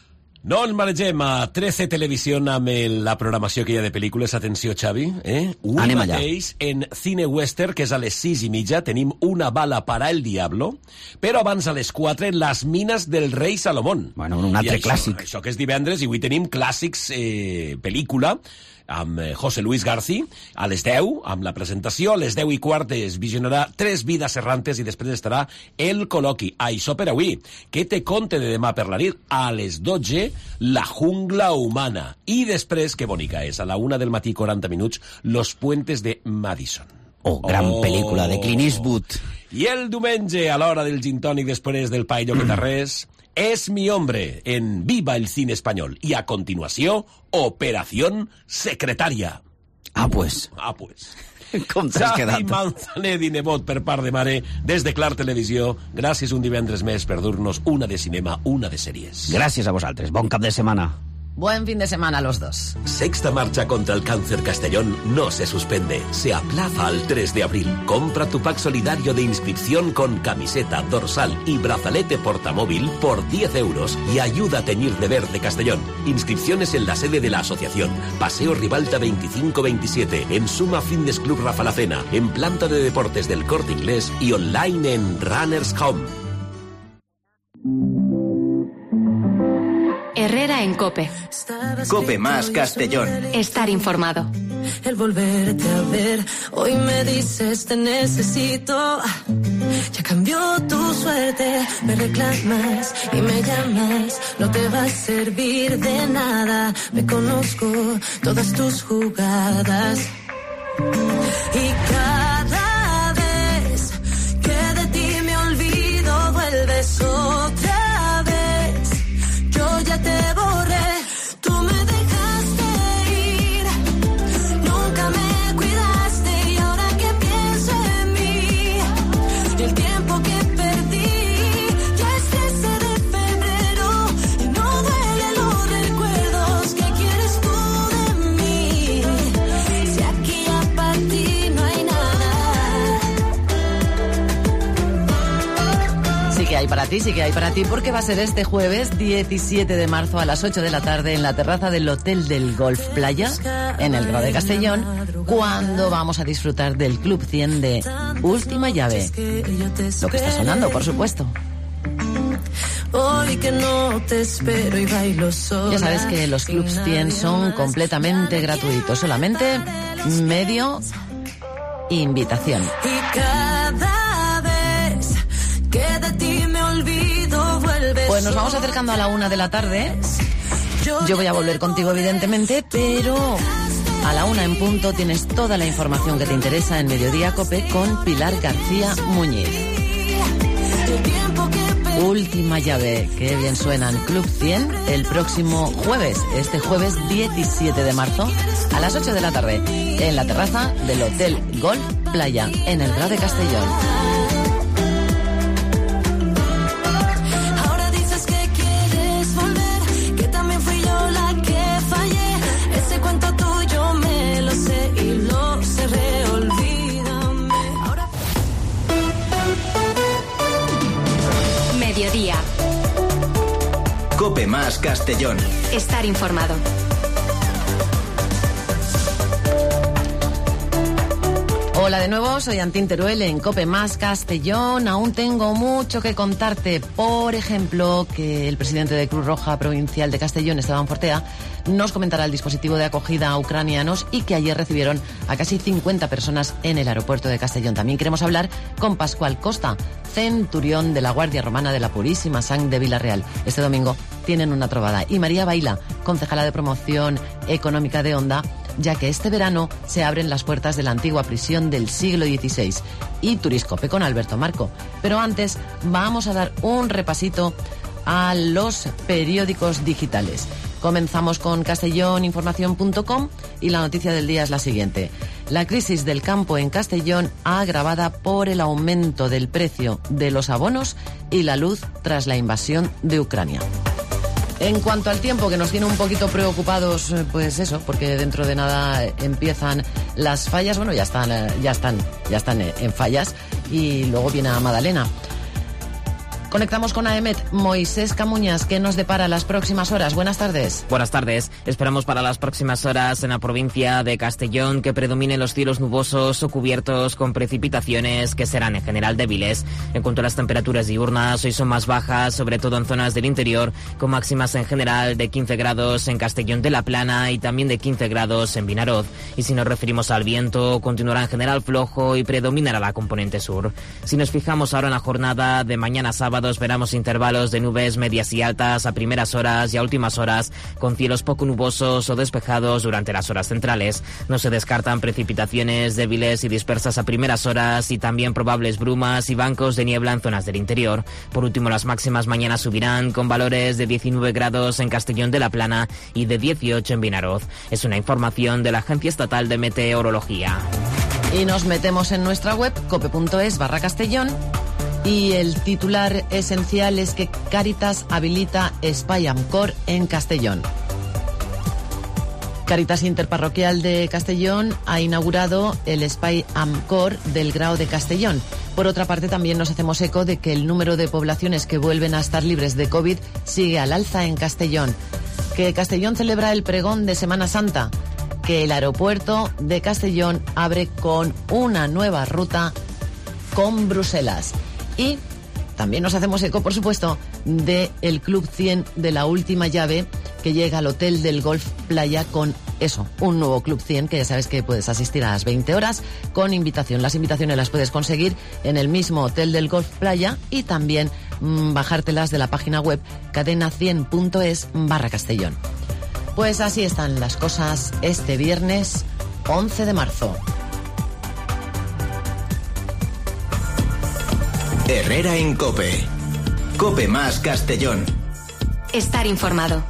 No ens maregem a trece Televisió amb el, la programació que hi ha de pel·lícules. Atenció, Xavi. Eh? Avui Anem allà. mateix, en Cine Western, que és a les sis i mitja, tenim Una bala para el diablo, però abans a les quatre, Las minas del rei Salomón. Bueno, un altre I això, clàssic. Això que és divendres, i avui tenim clàssics eh, pel·lícula, amb José Luis García, a les deu, amb la presentació, a les deu i quart es visionarà Tres vides errantes i després estarà El col·loqui. Això per avui. Què te conte de demà per la nit? A les dotze, La jungla humana. I després, que bonica és, a la una del matí, quaranta minuts, Los puentes de Madison. Oh, gran oh. pel·lícula de Clint Eastwood. I el diumenge, a l'hora del gin tònic després del paello que t'arrés, Es mi hombre, en Viva el Cine Espanyol. I a continuació, Operación Secretaria. Ah, pues. Ah, pues. Com t'has quedat? Xavi Manzanet i nebot per part de mare, des de Clar Televisió. Gràcies un divendres més per dur-nos una de cinema, una de sèries. Gràcies a vosaltres. Bon cap de setmana. Buen fin de semana a los dos. Sexta marcha contra el cáncer Castellón no se suspende, se aplaza al tres de abril. Compra tu pack solidario de inscripción con camiseta, dorsal y brazalete portamóvil por diez euros y ayuda a teñir de verde Castellón. Inscripciones en la sede de la asociación. Paseo Ribalta veinticinco veintisiete, en Suma Fitness Club Rafalacena, en planta de deportes del Corte Inglés y online en Runners Home. Herrera en COPE. COPE más Castellón. Estar informado. El volverte a ver, hoy me dices te necesito. Ya cambió tu suerte, me reclamas y me llamas. No te va a servir de nada, me conozco todas tus jugadas. Y cada vez que de ti me olvido, vuelves otra vez. Yo ya te borré, tú me dejaste ir. Nunca me cuidaste y ahora que pienso en mí, y el tiempo que perdí, ya es trece de febrero y no duelen los recuerdos. ¿Qué quieres tú de mí? Si aquí ya para ti no hay nada. Sí que hay para ti, sí que hay para ti, porque va a ser este jueves diecisiete de marzo a las ocho de la tarde en la terraza del Hotel del Golf Playa, en el Grau de Castellón, cuando vamos a disfrutar del Club cien de Última Llave. Lo que está sonando, por supuesto. Hoy que no te espero y bailo sola. Ya sabes que los clubs cien son completamente gratuitos, solamente medio invitación. Y cada vez que de ti me olvido vuelves. Pues nos vamos acercando a la una de la tarde. Yo voy a volver contigo, evidentemente, pero a la una en punto tienes toda la información que te interesa en Mediodía Cope con Pilar García Muñiz. Última llave, que bien suenan, Club cien, el próximo jueves, este jueves diecisiete de marzo, a las ocho de la tarde, en la terraza del Hotel Golf Playa, en el Grau de Castellón. Ahora dices que quieres volver, que también fui yo la que fallé. Ese cuento tuyo me lo sé y lo cerré, olvídame. Ahora... Mediodía. Cope más Castellón. Estar informado. Hola de nuevo, soy Antín Teruel en Cope más Castellón. Aún tengo mucho que contarte. Por ejemplo, que el presidente de Cruz Roja Provincial de Castellón, Esteban Fortea, nos comentará el dispositivo de acogida a ucranianos y que ayer recibieron a casi cincuenta personas en el aeropuerto de Castellón. También queremos hablar con Pascual Costa, centurión de la Guardia Romana de la Purísima Sang de Villarreal. Este domingo tienen una trovada. Y María Baila, concejala de Promoción Económica de Onda, ya que este verano se abren las puertas de la antigua prisión del siglo dieciséis. Y Turiscope con Alberto Marco. Pero antes vamos a dar un repasito a los periódicos digitales. Comenzamos con castellón información punto com y la noticia del día es la siguiente. La crisis del campo en Castellón agravada por el aumento del precio de los abonos y la luz tras la invasión de Ucrania. En cuanto al tiempo, que nos tiene un poquito preocupados, pues eso, porque dentro de nada empiezan las fallas. Bueno, ya están, ya están, ya están en fallas y luego viene a Madalena. Conectamos con A E M E T. Moisés Camuñas, ¿qué nos depara las próximas horas? Buenas tardes. Buenas tardes. Esperamos para las próximas horas en la provincia de Castellón que predominen los cielos nubosos o cubiertos con precipitaciones que serán en general débiles. En cuanto a las temperaturas diurnas, hoy son más bajas, sobre todo en zonas del interior, con máximas en general de quince grados en Castellón de la Plana y también de quince grados en Vinaroz. Y si nos referimos al viento, continuará en general flojo y predominará la componente sur. Si nos fijamos ahora en la jornada de mañana sábado, veremos intervalos de nubes medias y altas a primeras horas y a últimas horas, con cielos poco nubosos o despejados durante las horas centrales. No se descartan precipitaciones débiles y dispersas a primeras horas y también probables brumas y bancos de niebla en zonas del interior. Por último, las máximas mañana subirán con valores de diecinueve grados en Castellón de la Plana y de dieciocho en Vinaroz. Es una información de la Agencia Estatal de Meteorología. Y nos metemos en nuestra web cope punto es barra Castellón. Y el titular esencial es que Cáritas habilita Espai amb Cor en Castellón. Cáritas Interparroquial de Castellón ha inaugurado el Espai amb Cor del Grau de Castellón. Por otra parte, también nos hacemos eco de que el número de poblaciones que vuelven a estar libres de COVID sigue al alza en Castellón. Que Castellón celebra el pregón de Semana Santa. Que el aeropuerto de Castellón abre con una nueva ruta con Bruselas. Y también nos hacemos eco, por supuesto, del Club cien de la última llave que llega al Hotel del Golf Playa con eso, un nuevo Club cien que ya sabes que puedes asistir a las veinte horas con invitación. Las invitaciones las puedes conseguir en el mismo Hotel del Golf Playa y también mmm, bajártelas de la página web cadena cien punto es barra Castellón. Pues así están las cosas este viernes once de marzo. Herrera en Cope. Cope más Castellón. Estar informado.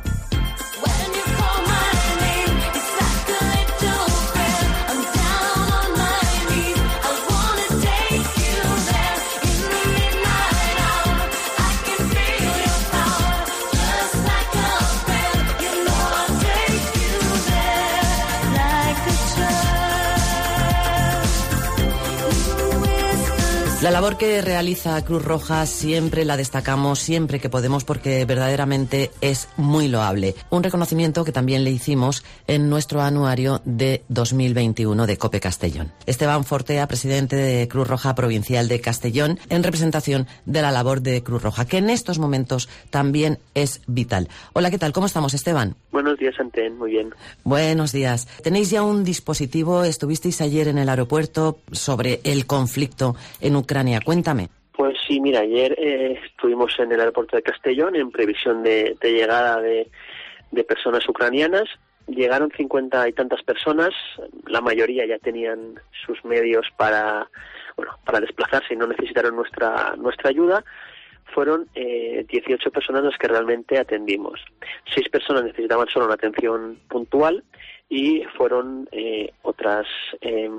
La labor que realiza Cruz Roja siempre la destacamos, siempre que podemos, porque verdaderamente es muy loable. Un reconocimiento que también le hicimos en nuestro anuario de dos mil veintiuno de COPE Castellón. Esteban Fortea, presidente de Cruz Roja Provincial de Castellón, en representación de la labor de Cruz Roja, que en estos momentos también es vital. Hola, ¿qué tal? ¿Cómo estamos, Esteban? Buenos días, Antén. Muy bien. Buenos días. Tenéis ya un dispositivo, estuvisteis ayer en el aeropuerto sobre el conflicto en Ucrania. Cuéntame. Pues sí, mira, ayer eh, estuvimos en el aeropuerto de Castellón en previsión de, de llegada de, de personas ucranianas. Llegaron cincuenta y tantas personas, la mayoría ya tenían sus medios para, bueno, para desplazarse y no necesitaron nuestra, nuestra ayuda. Fueron eh, dieciocho personas las que realmente atendimos. Seis personas necesitaban solo una atención puntual y fueron eh, otras eh,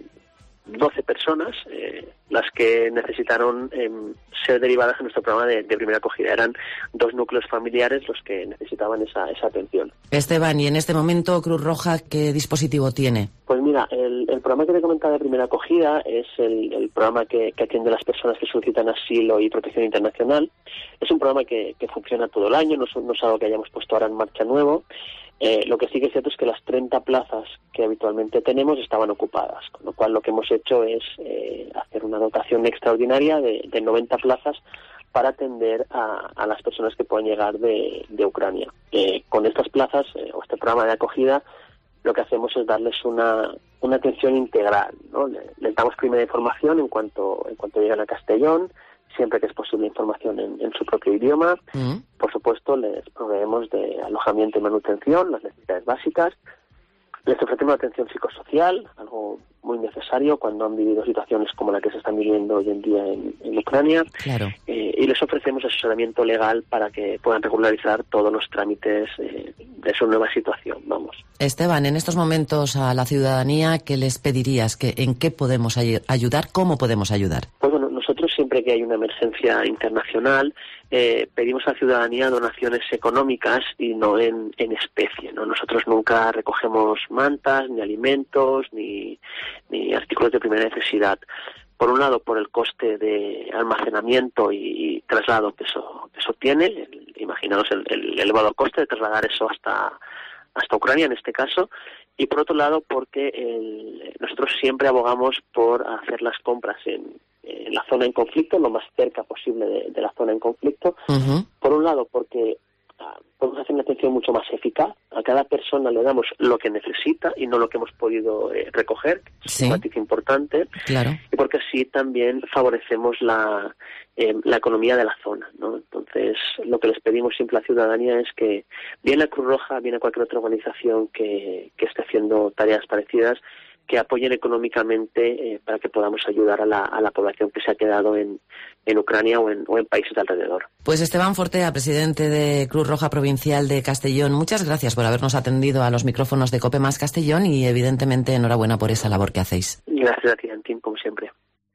doce personas eh, las que necesitaron eh, ser derivadas en nuestro programa de, de primera acogida. Eran dos núcleos familiares los que necesitaban esa, esa atención. Esteban, y en este momento Cruz Roja, ¿qué dispositivo tiene? Pues mira, el, el programa que te comentaba de primera acogida es el, el programa que, que atiende a las personas que solicitan asilo y protección internacional. Es un programa que, que funciona todo el año, no es, no es algo que hayamos puesto ahora en marcha nuevo. Eh, lo que sí que es cierto es que las treinta plazas que habitualmente tenemos estaban ocupadas, con lo cual lo que hemos hecho es eh, hacer una dotación extraordinaria de, de noventa plazas para atender a, a las personas que puedan llegar de, de Ucrania. Eh, con estas plazas, eh, o este programa de acogida, lo que hacemos es darles una, una atención integral, ¿no? Les damos primera información en cuanto, en cuanto llegan a Castellón, siempre que es posible información en, en su propio idioma. Mm. Por supuesto, les proveemos de alojamiento y manutención, las necesidades básicas. Les ofrecemos atención psicosocial, algo muy necesario cuando han vivido situaciones como la que se están viviendo hoy en día en, en Ucrania. Claro. Eh, y les ofrecemos asesoramiento legal para que puedan regularizar todos los trámites eh, de su nueva situación. Vamos. Esteban, en estos momentos a la ciudadanía, ¿qué les pedirías? ¿Que, ¿En qué podemos ay- ayudar? ¿Cómo podemos ayudar? Pues bueno, nosotros siempre que hay una emergencia internacional eh, pedimos a la ciudadanía donaciones económicas y no en, en especie, ¿no? Nosotros nunca recogemos mantas, ni alimentos, ni, ni artículos de primera necesidad. Por un lado, por el coste de almacenamiento y, y traslado que eso, que eso tiene. El, imaginaos el, el elevado coste de trasladar eso hasta, hasta Ucrania, en este caso. Y por otro lado, porque el, nosotros siempre abogamos por hacer las compras en, en la zona en conflicto, lo más cerca posible de, de la zona en conflicto. Uh-huh. Por un lado, porque uh, podemos hacer una atención mucho más eficaz. A cada persona le damos lo que necesita y no lo que hemos podido eh, recoger, que es sí. un matiz importante. Claro. Y porque así también favorecemos la, eh, la economía de la zona, ¿no? Entonces, lo que les pedimos siempre a la ciudadanía es que, bien la Cruz Roja, bien a cualquier otra organización que, que esté haciendo tareas parecidas, que apoyen económicamente eh, para que podamos ayudar a la, a la población que se ha quedado en, en Ucrania o en, o en países de alrededor. Pues Esteban Fortea, presidente de Cruz Roja Provincial de Castellón, muchas gracias por habernos atendido a los micrófonos de COPE Más Castellón y evidentemente enhorabuena por esa labor que hacéis. Gracias a ti, Antín, como siempre.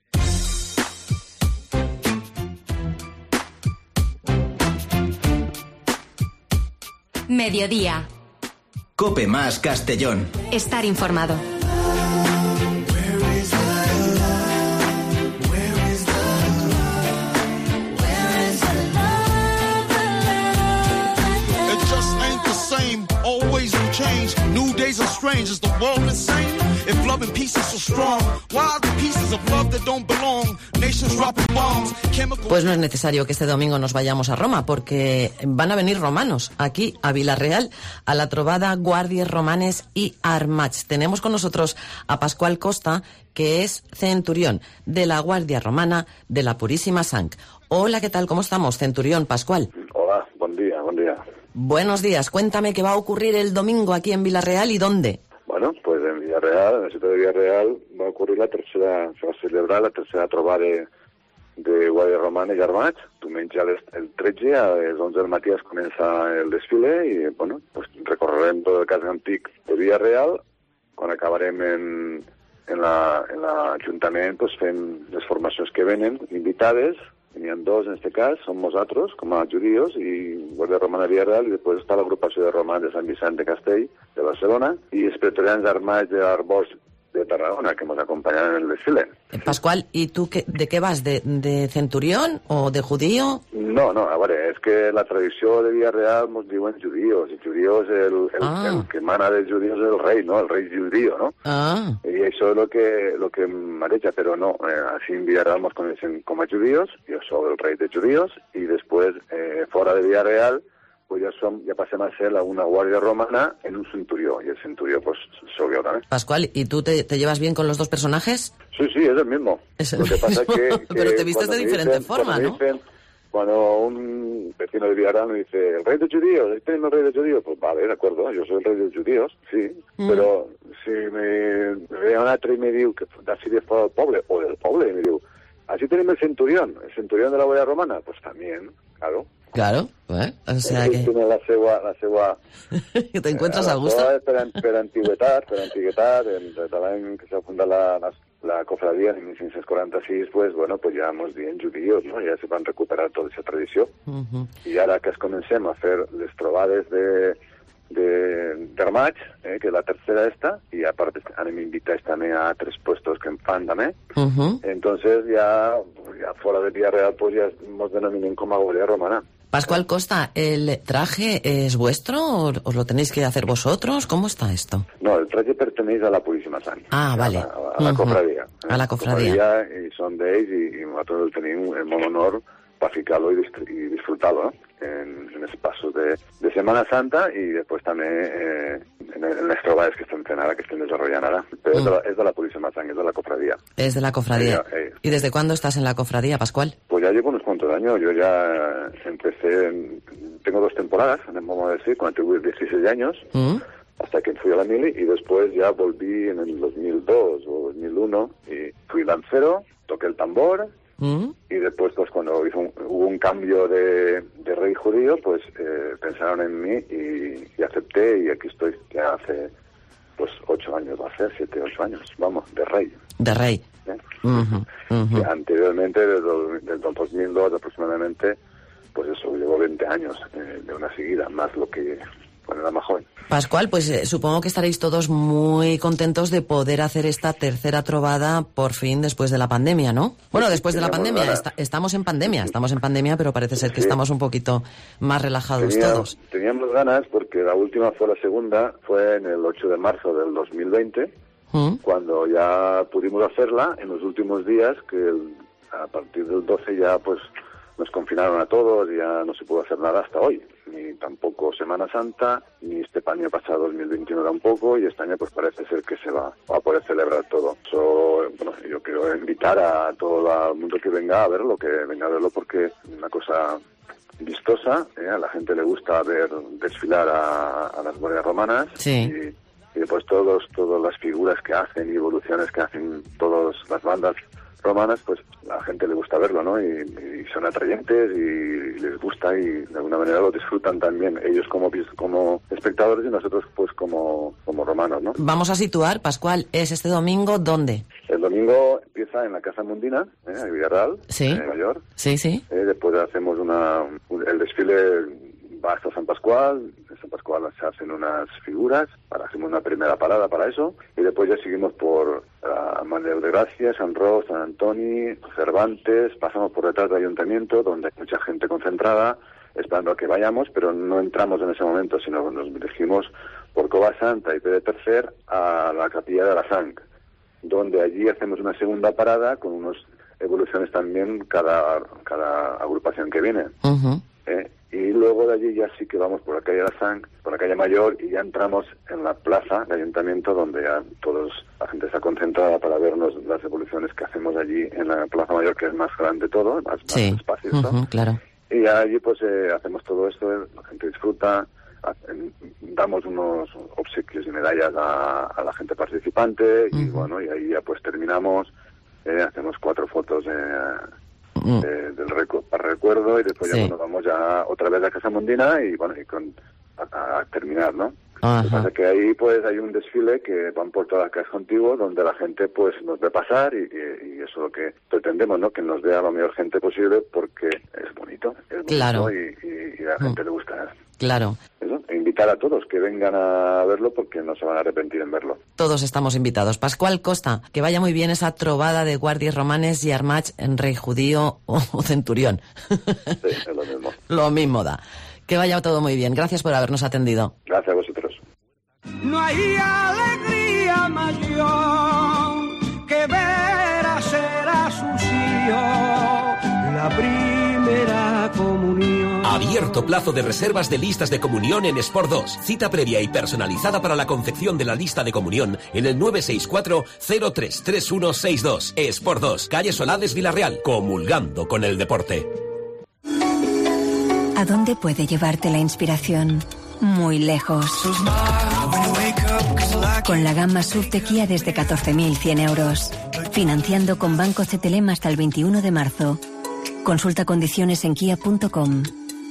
Mediodía. COPE Más Castellón. Estar informado. Always will change. New days are strange. Is the world insane? If love and peace is so strong, why are the pieces of love that don't belong? Nations dropping bombs. Chemical... Pues no es necesario que este domingo nos vayamos a Roma, porque van a venir romanos aquí a Vilareal, a la trobada Guardias Romanes y Armats. Tenemos con nosotros a Pascual Costa, que es centurión de la Guardia Romana de la Purísima Sang. Hola, ¿qué tal? ¿Cómo estamos, centurión Pascual? Hola, buen día, buen día. Buenos días. Cuéntame qué va a ocurrir el domingo aquí en Vilareal y dónde. Bueno, pues en Vilareal, en la ciudad de Vilareal, va a ocurrir la tercera, se va a celebrar la tercera trobada de, de Guàrdia Romana i Armats. Diumenge el tretze, a les onze del matí es comença el desfile i, bueno, pues recorrerem tot el casc antic de Vilareal, quan acabarem en, en l'Ajuntament la, pues fent les formacions que venen, invitades. N'hi ha dos en este cas, som nosaltres, com a judíos, i Guàrdia Romana de Vilareal, i després està l'agrupació de romans de Sant Vicent de Castell, de Barcelona, i els pretorians armats de l'Arboç de Tarragona, que hemos acompañado en el desfile. Eh, Pascual, ¿y tú qué, de qué vas? ¿De, de centurión o de judío? No, no, a veure, és que la tradició de Villarreal mos diuen judíos, i judíos, el, el, Ah. el que mana dels judíos és el rei, no? El rei judío, no? Ah, I això és el que, lo que mareja, però no, eh, així en Villarreal mos coneixen com a judíos, jo sóc el rei de judíos, i després, eh, fora de Villarreal, pues ja, som, ja passem a ser la, una guàrdia romana en un centurió, i el centurió, pues, sóc jo també. Pascual, ¿y tú te, te llevas bien con los dos personajes? Sí, sí, es el mismo. Es el Lo que pasa mismo, que, que pero te vistes cuando de me diferente dicen- forma, cuando me ¿no? dicen- Cuando un vecino de Villarreal me dice, el rey de judíos, ¿este es el rey de judíos? Pues vale, de acuerdo, yo soy el rey de judíos, sí, Mm. pero si me, me ve un altre i me diu que d'ací de fora del poble, o del poble, y me diu, así tenemos el centurión, el centurión de la Guardia Romana, pues también, claro. Claro, eh? O sea Ells que, tenen la seva, la seva que te encuentras a la gusto. seva per, an- per antiguitat, per antiguitat, en- des de l'any que s'ha fundat la, la, la cofradia en mil cinc-cents quaranta-sis, pues, bueno, pues ja mos dient judíos, no? Ja se van recuperar tota aquesta tradició. Ujú. I ara que es comencem a fer les trobades de de d'armats, eh, que és la tercera esta, i a part anem invitats també a altres puestos que en fan també. Ujú. Entonces ya, ya fuera de Villarreal pues ya nos denominan como Guardia Romana. Pascual Costa, ¿el traje es vuestro o os lo tenéis que hacer vosotros? ¿Cómo está esto? No, el traje pertenece a la Purísima Sang. Ah, vale. A la, a la Ujú. cofradía. A la cofradía. Y son d'ells i, i nosaltres el tenim en molt honor para ficar-lo i, dist- i disfrutar-lo, no? En, en els passos de, de Setmana Santa i després també eh, en, en les trobades que estem fent ara, que estem desenvolupant ara. Però és, de la, és de la Purísima Sang, és de la cofradía. Es de la cofradía. Eh, eh. ¿Y desde cuándo estás en la cofradía, Pascual? Pues ya llevo unos cuantos años. Yo ya empecé, en- tengo dos temporadas, vamos a decir, cuando tuve dieciséis años, ¿Mm? hasta que fui a la mili, y después ya volví en el dos mil dos o dos mil uno, y fui lancero, toqué el tambor, ¿Mm? y después, pues cuando hizo un- hubo un cambio de, de rey judío, pues eh, pensaron en mí y, y acepté, y aquí estoy ya hace, pues, ocho años, va a ser, siete, ocho años, vamos, de rey. De rey. ¿eh? Ujú, ujú. Que anteriormente, desde, el- desde el dos mil dos aproximadamente, pues eso, llevo veinte años eh, de una seguida, más lo que cuando era más joven. Pascual, pues eh, supongo que estaréis todos muy contentos de poder hacer esta tercera trovada por fin después de la pandemia, ¿no? Bueno, después de la Teníamos pandemia, ganas. esta- estamos en pandemia, estamos en pandemia, pero parece ser que Sí. estamos un poquito más relajados Tenía- todos. Teníamos ganas porque la última fue la segunda, fue en el ocho de marzo del dos mil veinte, ¿Mm? cuando ya pudimos hacerla en los últimos días, que el- a partir del doce ya pues nos confinaron a todos y ya no se pudo hacer nada hasta hoy, ni tampoco Semana Santa, ni este año pasado dos mil veintiuno tampoco, y este año pues parece ser que se va, va a poder celebrar todo. So, bueno, yo quiero invitar a todo el mundo que venga a verlo, que venga a verlo porque es una cosa vistosa, ¿eh? A la gente le gusta ver desfilar a, a las guardias romanas. Sí. Y, y después todos todas las figuras que hacen y evoluciones que hacen todas las bandas romanas, pues a la gente le gusta verlo, ¿no? Y, y son atrayentes y les gusta y de alguna manera lo disfrutan también ellos como vis- como espectadores y nosotros pues como como romanos, ¿no? Vamos a situar, Pascual, ¿es este domingo dónde? El domingo empieza en la Casa Mundina, ¿eh? En Villarreal, Sí. en Nueva York. Sí, sí. Eh, después hacemos una... un- el desfile va hasta San Pascual. En San Pascual se hacen unas figuras, para hacemos una primera parada para eso, y después ya seguimos por uh, Manuel de Gracia, San Ros, San Antoni, Cervantes, pasamos por detrás del Ayuntamiento, donde hay mucha gente concentrada, esperando a que vayamos, pero no entramos en ese momento, sino nos dirigimos por Cova Santa y Pere Tercer a la Capilla de la Sang, donde allí hacemos una segunda parada con unas evoluciones también cada, cada agrupación que viene. Ujú. ¿eh? Y luego de allí ya sí que vamos por la calle de la Sang, por la calle Mayor, y ya entramos en la plaza del Ayuntamiento, donde ya todos la gente está concentrada para vernos las evoluciones que hacemos allí en la Plaza Mayor, que es más grande todo, más, más Sí. espacio. ¿no? Ujú, claro. Y allí pues eh, hacemos todo esto, eh, la gente disfruta, hacen- damos unos obsequios y medallas a, a la gente participante, y bueno, y ahí ya pues terminamos, eh, hacemos cuatro fotos eh, Mm. de- del recu- para recuerdo, y después Sí. ya nos vamos ya otra vez a Casa Mundina y bueno, y con, a, a terminar, ¿no? Lo que Ajá. pasa es que ahí pues hay un desfile que van por todas las casas contiguas donde la gente pues nos ve pasar y, y- y eso es lo que pretendemos, ¿no? Que nos vea la mayor gente posible porque es bonito, es bonito Claro. y, y- y a la gente le gusta Claro. eso. E invitar invitar a todos que vengan a verlo porque no se van a arrepentir en verlo. Todos estamos invitados. Pascual Costa, que vaya muy bien esa trovada de guardias romanes y armach en rey judío o, o centurión. Sí, es lo mismo. Lo mismo da. Que vaya todo muy bien. Gracias por habernos atendido. Gracias a vosotros. No hay alegría mayor que ver a ser a sus hijos la primera comunión. Abierto plazo de reservas de listas de comunión en Sport dos. Cita previa y personalizada para la confección de la lista de comunión en el nueve seis cuatro cero tres tres uno seis dos. Sport dos, calle Solades, Villarreal. Comulgando con el deporte. ¿A dónde puede llevarte la inspiración? Muy lejos. Con la gama S U V de Kia desde catorce mil cien euros. Financiando con Banco C T L M hasta el veintiuno de marzo. Consulta condiciones en kia punto com.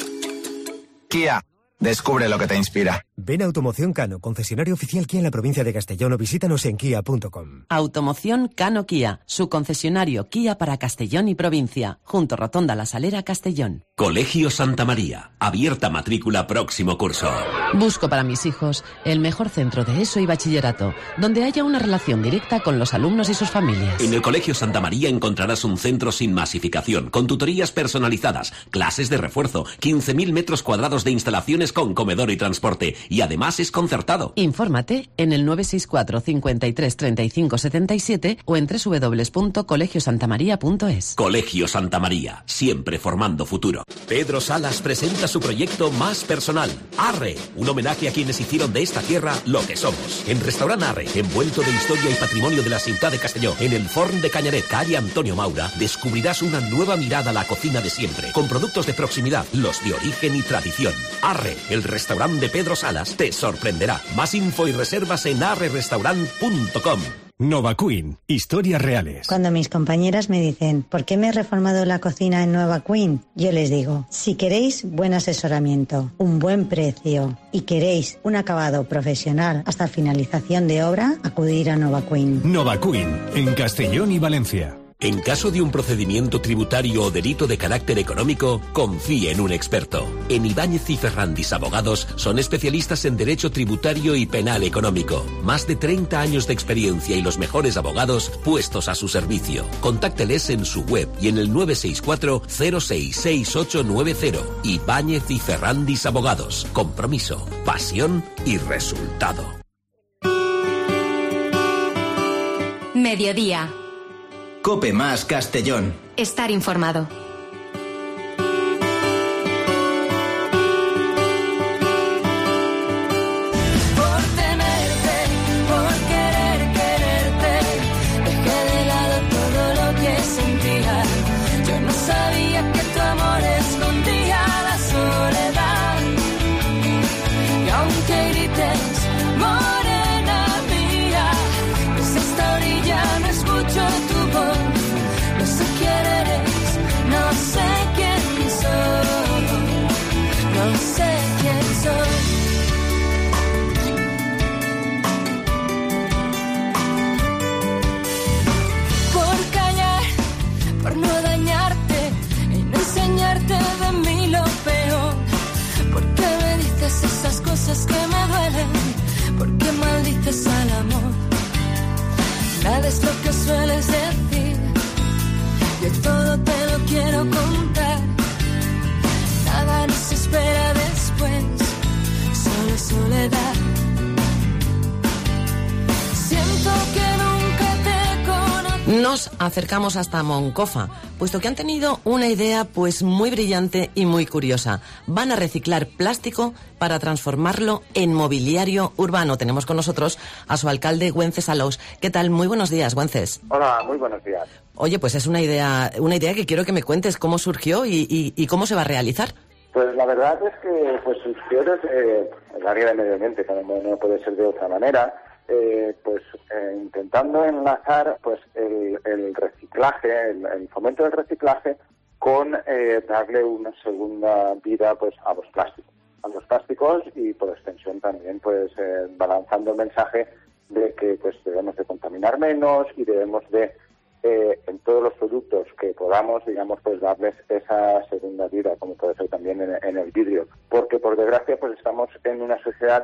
Kia, descubre lo que te inspira. Ven a Automoción Cano, concesionario oficial Kia en la provincia de Castellón, o visítanos en kia punto com. Automoción Cano Kia, su concesionario Kia para Castellón y provincia, junto Rotonda La Salera, Castellón. Colegio Santa María, abierta matrícula próximo curso. Busco para mis hijos el mejor centro de ESO y bachillerato, donde haya una relación directa con los alumnos y sus familias. En el Colegio Santa María encontrarás un centro sin masificación, con tutorías personalizadas, clases de refuerzo, quince mil metros cuadrados de instalaciones con comedor y transporte, y además es concertado. Infórmate en el nueve seis cuatro cincuenta y tres treinta y cinco setenta y siete o en doble u doble u doble u punto colegio santa maría punto es. Colegio Santa María, siempre formando futuro. Pedro Salas presenta su proyecto más personal, Arre, un homenaje a quienes hicieron de esta tierra lo que somos. En Restaurant Arre, envuelto de historia y patrimonio de la ciudad de Castelló, en el Forn de Cañaret, calle Antonio Maura, descubrirás una nueva mirada a la cocina de siempre, con productos de proximidad, los de origen y tradición. Arre, el restaurante de Pedro Salas, te sorprenderá. Más info y reservas en arre restaurant punto com. Nova Queen, historias reales. Cuando mis compañeras me dicen, ¿por qué me he reformado la cocina en Nova Queen? Yo les digo, si queréis buen asesoramiento, un buen precio y queréis un acabado profesional hasta finalización de obra, acudir a Nova Queen. Nova Queen, en Castellón y Valencia. En caso de un procedimiento tributario o delito de carácter económico, confíe en un experto. En Ibáñez y Ferrandis Abogados son especialistas en derecho tributario y penal económico. Más de treinta años de experiencia y los mejores abogados puestos a su servicio. Contácteles en su web y en el nueve seis cuatro cero seis seis ocho nueve cero. Ibáñez y Ferrandis Abogados. Compromiso, pasión y resultado. Mediodía. Cope más Castellón. Estar informado. Por tenerte, por querer quererte, dejé de lado todo lo que sentía. Yo no sabía que tu amor escondía la soledad. Y aunque grites, morena mía, desde esta orilla no escucho tu voz. No sé quién eres, no sé quién soy, no sé quién soy. Por callar, por no dañarte y no enseñarte de mí lo peor. ¿Por qué me dices esas cosas que me duelen? ¿Por qué maldices al amor? Nada es lo que sueles decir. Yo todo te lo quiero contar. Nada nos espera después, solo soledad. Siento que nunca te conocí. Nos acercamos hasta Moncofa, puesto que han tenido una idea pues muy brillante y muy curiosa. Van a reciclar plástico para transformarlo en mobiliario urbano. Tenemos con nosotros a su alcalde, Güences Alous. ¿Qué tal? Muy buenos días, Güences. Hola, muy buenos días. Oye, pues es una idea, una idea que quiero que me cuentes cómo surgió y, y, y cómo se va a realizar. Pues la verdad es que pues surgió desde el área de medio ambiente, que no, no puede ser de otra manera. Eh, pues eh, intentando enlazar pues el, el reciclaje, el, el fomento del reciclaje con eh, darle una segunda vida pues a los plásticos, a los plásticos y por extensión también pues eh, balanzando el mensaje de que pues debemos de contaminar menos y debemos de eh, en todos los productos que podamos, digamos, pues darles esa segunda vida, como puede ser también en, en el vidrio. Porque, por desgracia, pues estamos en una sociedad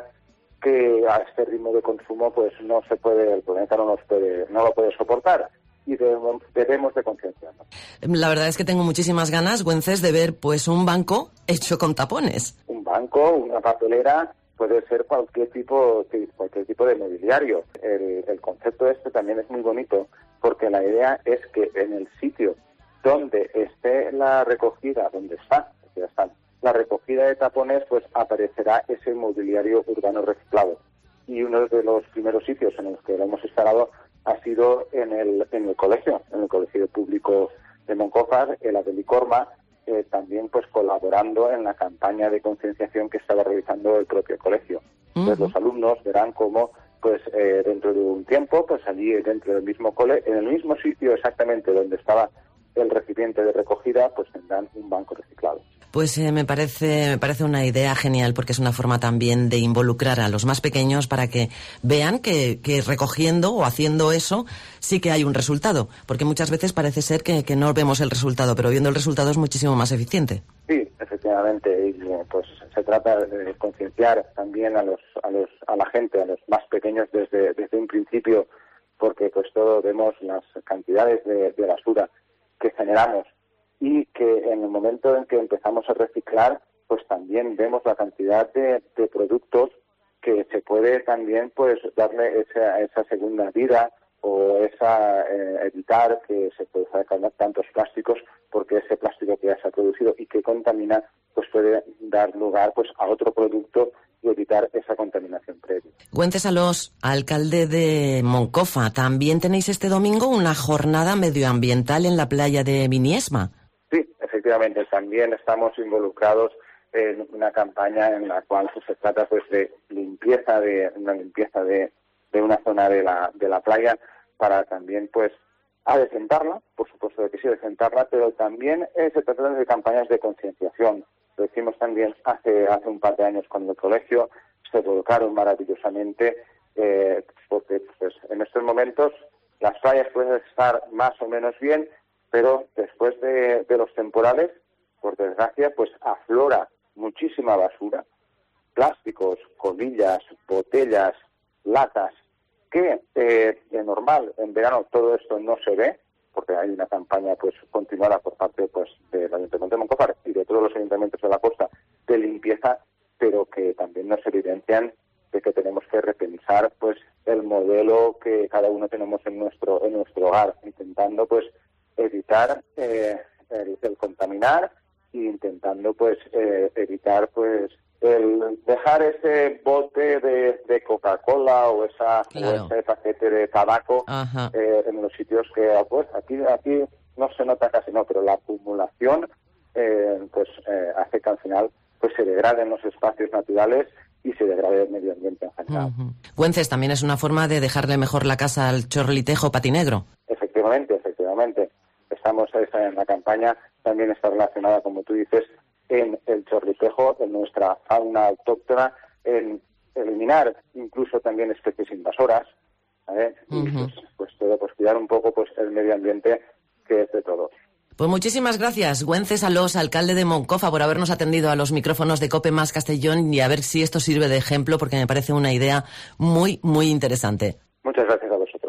que a este ritmo de consumo pues no se puede, el planeta no nos puede, no lo puede soportar. Y debemos, debemos de concienciarnos. La verdad es que tengo muchísimas ganas, Güences, de ver pues un banco hecho con tapones. Un banco, una papelera, puede ser cualquier tipo, cualquier tipo de mobiliario. El, el concepto este también es muy bonito, porque la idea es que en el sitio donde esté la recogida, donde está, ya están, la recogida de tapones, pues aparecerá ese mobiliario urbano reciclado. Y uno de los primeros sitios en los que lo hemos instalado ha sido en el, en el colegio, en el colegio público de Moncófar, el Adelicorma, eh, también pues colaborando en la campaña de concienciación que estaba realizando el propio colegio. Uh-huh. Entonces los alumnos verán cómo pues eh, dentro de un tiempo, pues allí dentro del mismo cole, en el mismo sitio exactamente donde estaba el recipiente de recogida, pues tendrán un banco reciclado. Pues eh, me parece me parece una idea genial, porque es una forma también de involucrar a los más pequeños para que vean que, que recogiendo o haciendo eso sí que hay un resultado, porque muchas veces parece ser que, que no vemos el resultado, pero viendo el resultado es muchísimo más eficiente. Sí, efectivamente, y pues se trata de concienciar también a los a los a la gente, a los más pequeños desde desde un principio, porque pues todos vemos las cantidades de, de basura que generamos, y que en el momento en que empezamos a reciclar, pues también vemos la cantidad de, de productos que se puede también pues darle esa, esa segunda vida, o esa eh, evitar que se produzcan tantos plásticos, porque ese plástico que ya se ha producido y que contamina, pues puede dar lugar pues a otro producto y evitar esa contaminación previa. Güences Alós, alcalde de Moncofa, también tenéis este domingo una jornada medioambiental en la playa de Viniesma. Sí, efectivamente, también estamos involucrados en una campaña en la cual pues, se trata pues de limpieza de una limpieza de, de una zona de la de la playa, para también pues adecentarla, por supuesto que sí, adecentarla, pero también eh, se trata de campañas de concienciación. Lo hicimos también hace hace un par de años con el colegio, se volcaron maravillosamente, eh, porque pues en estos momentos las playas pueden estar más o menos bien, pero después de, de los temporales, por desgracia, pues aflora muchísima basura, plásticos, colillas, botellas, latas, que eh, de normal en verano todo esto no se ve, porque hay una campaña pues continuada por parte pues del Ayuntamiento de Moncófar y de todos los ayuntamientos de la costa de limpieza, pero que también nos evidencian de que tenemos que repensar pues el modelo que cada uno tenemos en nuestro en nuestro hogar, intentando pues evitar eh, el, el contaminar e intentando pues eh, evitar pues el dejar ese bote de, de Coca-Cola o esa claro. o ese paquete de tabaco eh, en los sitios que pues aquí aquí no se nota casi no, pero la acumulación eh, pues eh, hace que al final pues se degraden los espacios naturales y se degrade el medio ambiente en general. Uh-huh. Güences, también es una forma de dejarle mejor la casa al chorlitejo patinegro. Efectivamente, efectivamente. Estamos en la campaña, también está relacionada, como tú dices, en el chorlitejo, en nuestra fauna autóctona, en eliminar incluso también especies invasoras, ¿vale? Uh-huh. Y pues, pues todo, pues cuidar un poco pues el medio ambiente, que es de todo. Pues muchísimas gracias, Güences Alós, alcalde de Moncofa, por habernos atendido a los micrófonos de COPE Más Castellón, y a ver si esto sirve de ejemplo, porque me parece una idea muy, muy interesante. Muchas gracias a vosotros.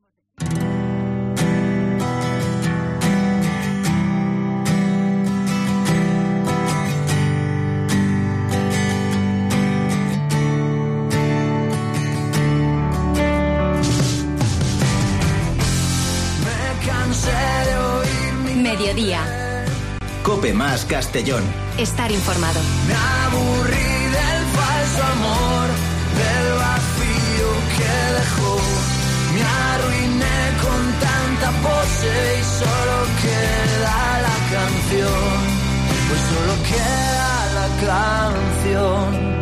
Mediodía. COPE Más Castellón. Estar informado. Me aburrí del falso amor, del vacío que dejó. Me arruiné con tanta pose y solo queda la canción. Pues solo queda la canción.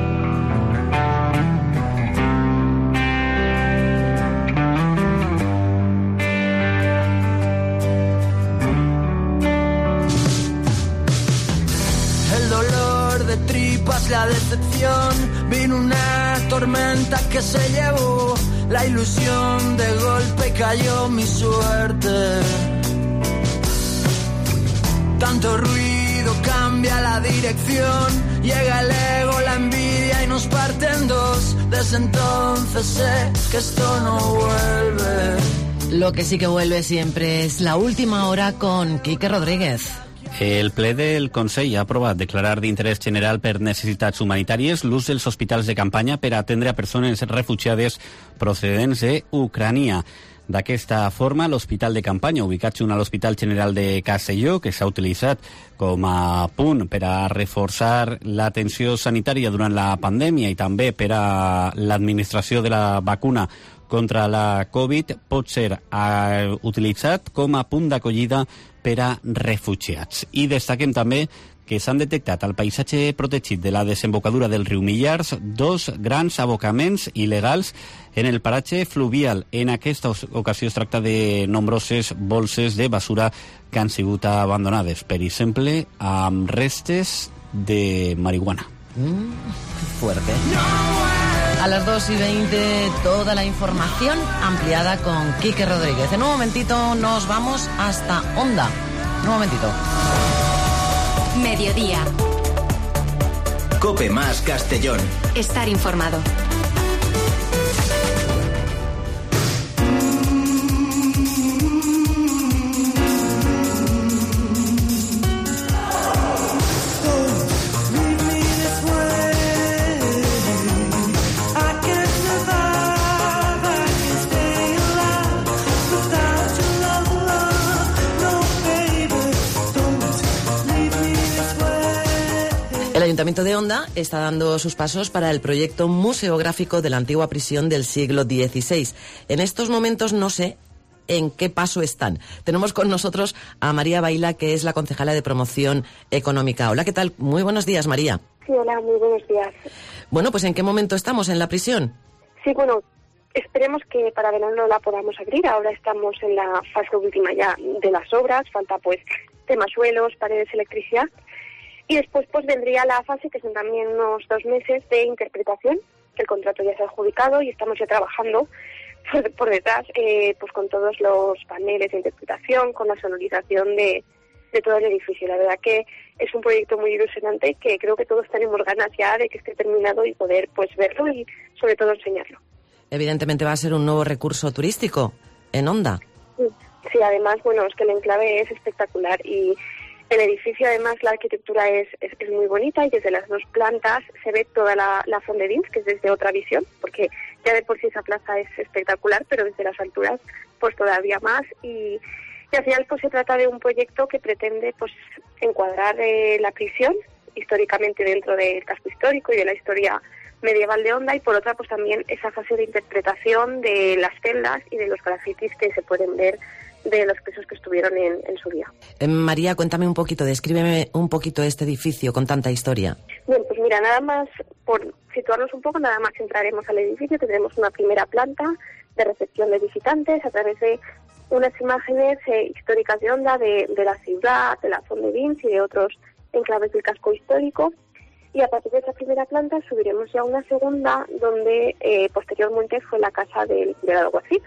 El dolor dolor de tripas, la decepción. Vino una tormenta que se llevó la ilusión, de golpe cayó mi suerte. Tanto ruido cambia la dirección, llega el ego, la envidia y nos parte en dos. Desde entonces sé que esto no vuelve. Lo que sí que vuelve siempre es La Última Hora con Quique Rodríguez. El ple del Consell ha aprovat declarar d'interès general per necessitats humanitàries l'ús dels hospitals de campanya per atendre a persones refugiades procedents d'Ucrània. D'aquesta forma, l'hospital de campanya, ubicat junt a l'Hospital General de Castelló, que s'ha utilitzat com a punt per a reforçar l'atenció sanitària durant la pandèmia i també per a l'administració de la vacuna contra la Covid, pot ser uh, utilitzat com a punt d'acollida per a refugiats. I destaquem també que s'han detectat al paisatge protegit de la desembocadura del riu Millars dos grans abocaments il·legals en el paratge fluvial. En aquesta ocasió es tracta de nombroses bolses de basura que han sigut abandonades, per exemple, amb restes de marihuana. Mm, fuerte. A las dos y veinte, toda la información ampliada con Quique Rodríguez. En un momentito nos vamos hasta Onda. Un momentito. Mediodía. Cope más Castellón. Estar informado. El Ayuntamiento de Onda está dando sus pasos para el proyecto museográfico de la antigua prisión del siglo dieciséis. En estos momentos no sé en qué paso están. Tenemos con nosotros a María Baila, que es la concejala de Promoción Económica. Hola, ¿qué tal? Muy buenos días, María. Sí, hola, muy buenos días. Bueno, pues ¿en qué momento estamos en la prisión? Sí, bueno, esperemos que para verano la podamos abrir. Ahora estamos en la fase última ya de las obras. Falta pues temas suelos, paredes, electricidad. Y después pues vendría la fase, que son también unos dos meses de interpretación, que el contrato ya se ha adjudicado y estamos ya trabajando por, por detrás eh, pues con todos los paneles de interpretación, con la sonorización de, de todo el edificio. La verdad que es un proyecto muy ilusionante que creo que todos tenemos ganas ya de que esté terminado y poder pues verlo y sobre todo enseñarlo. Evidentemente va a ser un nuevo recurso turístico en Onda. Sí, además, bueno, es que el enclave es espectacular y el edificio, además, la arquitectura es, es, es muy bonita y desde las dos plantas se ve toda la, la Font de Dins, que es desde otra visión, porque ya de por sí esa plaza es espectacular, pero desde las alturas pues todavía más. Y, y al final pues se trata de un proyecto que pretende pues encuadrar eh, la prisión históricamente dentro del casco histórico y de la historia medieval de Onda, y por otra pues también esa fase de interpretación de las celdas y de los grafitis que se pueden ver de los presos que estuvieron en, en su día. Eh, María, cuéntame un poquito, descríbeme un poquito este edificio con tanta historia. Bien, pues mira, nada más, por situarnos un poco, nada más entraremos al edificio, tendremos una primera planta de recepción de visitantes a través de unas imágenes eh, históricas de Onda, de, de la ciudad, de la Font de Dins y de otros enclaves del casco histórico. Y a partir de esa primera planta subiremos ya a una segunda, donde eh, posteriormente fue la casa del, del alguacil.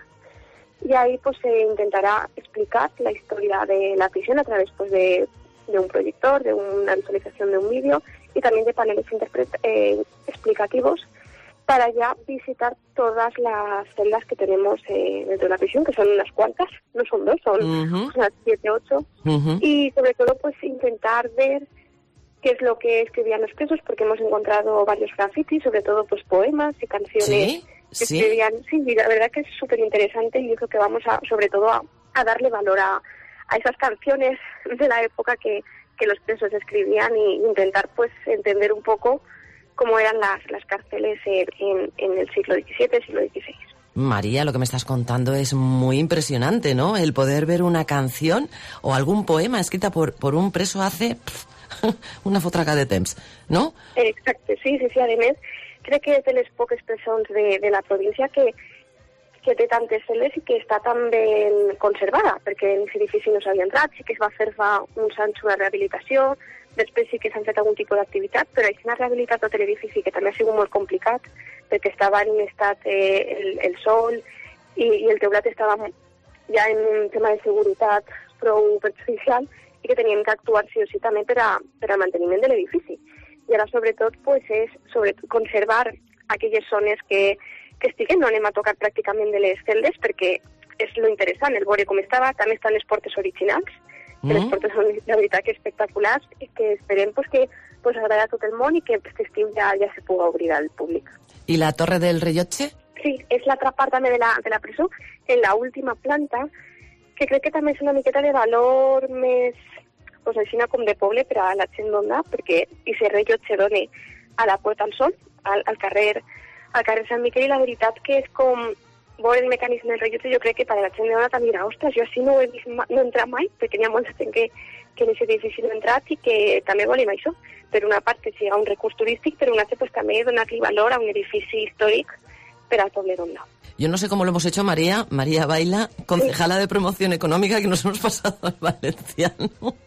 Y ahí pues se intentará explicar la historia de la prisión a través pues de, de un proyector, de una visualización de un vídeo y también de paneles interpret- eh, explicativos para ya visitar todas las celdas que tenemos eh, dentro de la prisión, que son unas cuantas, no son dos, son uh-huh. unas siete, ocho. Uh-huh. Y sobre todo pues intentar ver qué es lo que escribían los presos, porque hemos encontrado varios grafitis, sobre todo pues poemas y canciones. ¿Sí? Que ¿Sí? escribían. Sí, la verdad que es súper interesante y yo creo que vamos a, sobre todo a, a darle valor a, a esas canciones de la época que, que los presos escribían y intentar pues entender un poco cómo eran las, las cárceles en, en, en el siglo diecisiete, siglo dieciséis. María, lo que me estás contando es muy impresionante, ¿no? El poder ver una canción o algún poema escrita por, por un preso hace pff, una fotraca de temps, ¿no? Exacto, sí, sí, sí, además crec que és de les poques presons de, de la província que, que té tantes cel·les i que està tan ben conservada, perquè en aquest edifici no s'havia entrat, sí que es va fer fa uns anys una rehabilitació, després sí que s'han fet algun tipus d'activitat, però així s'ha rehabilitat tot l'edifici, que també ha sigut molt complicat, perquè estava en un estat eh, el, el sol i, i el teulat estava ja en un tema de seguretat prou perjudicial i que teníem que actuar sí o sí també per, a, per al manteniment de l'edifici. I ara sobretot pues, és sobre, conservar aquelles zones que, que estiguen, no anem a tocar pràcticament de les celdes perquè és lo interessant, el veure com estava, també estan les portes originals, que mm. les portes són la veritat que espectaculars i que esperem pues, que pues, agrada a tot el món i que aquest estiu ja, ja se puga obrir al públic. I la Torre del Rellotge? Sí, és l'altra part també de la, de la presó, en la última planta, que crec que també és una miqueta de valor més, pues, així com de poble per a la gent d'Onda, perquè aquest rellotge dona a la Puerta al Sol, al, al carrer al carrer Sant Miquel, i la veritat que és com veure el mecanisme del rellotge. Jo crec que per a la gent d'Ona també dirà, ostres, jo així no he vist ma- no he entrat mai, perquè n'hi ha molta gent que, que en aquest edifici no ha entrat i que també volem això. Per una part, que sigui un recurs turístic, per una altra, pues, també donar-li valor a un edifici històric per al poble d'Onda. Yo no sé cómo lo hemos hecho, María, María Baila, concejala de promoción económica, que nos hemos pasado al valenciano.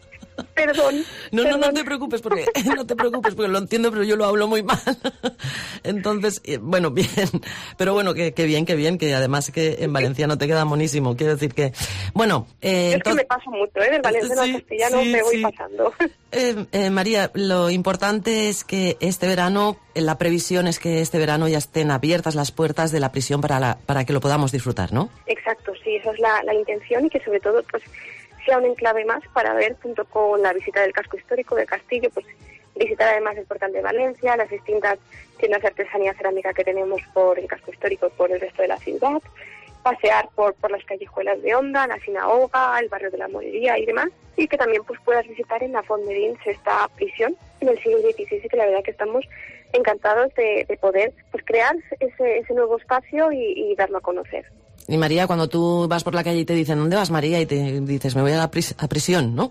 Perdón. No, perdón. no, no te preocupes, porque no te preocupes, porque lo entiendo, pero yo lo hablo muy mal. Entonces, eh, bueno, bien. Pero bueno, que, que bien, que bien, que además que en valenciano te queda monísimo. Quiero decir que, bueno... Eh, es que me paso mucho, ¿eh? Del valenciano sí, al castellano sí, me voy sí. pasando. Eh, eh, María, lo importante es que este verano, la previsión es que este verano ya estén abiertas las puertas de la prisión para, la, para que lo podamos disfrutar, ¿no? Exacto, sí, esa es la, la intención y que sobre todo, pues, sea un enclave más para ver, junto con la visita del casco histórico del castillo, pues visitar además el portal de Valencia, las distintas tiendas de artesanía cerámica que tenemos por el casco histórico y por el resto de la ciudad, pasear por, por las callejuelas de Onda, la sinagoga, el barrio de la Morería y demás, y que también pues puedas visitar en la Font Medins esta prisión en el siglo dieciséis, y que la verdad que estamos encantados de, de poder pues crear ese, ese nuevo espacio y, y darlo a conocer. Y María, cuando tú vas por la calle y te dicen, ¿dónde vas, María? Y te dices, me voy a la pris- a prisión, ¿no?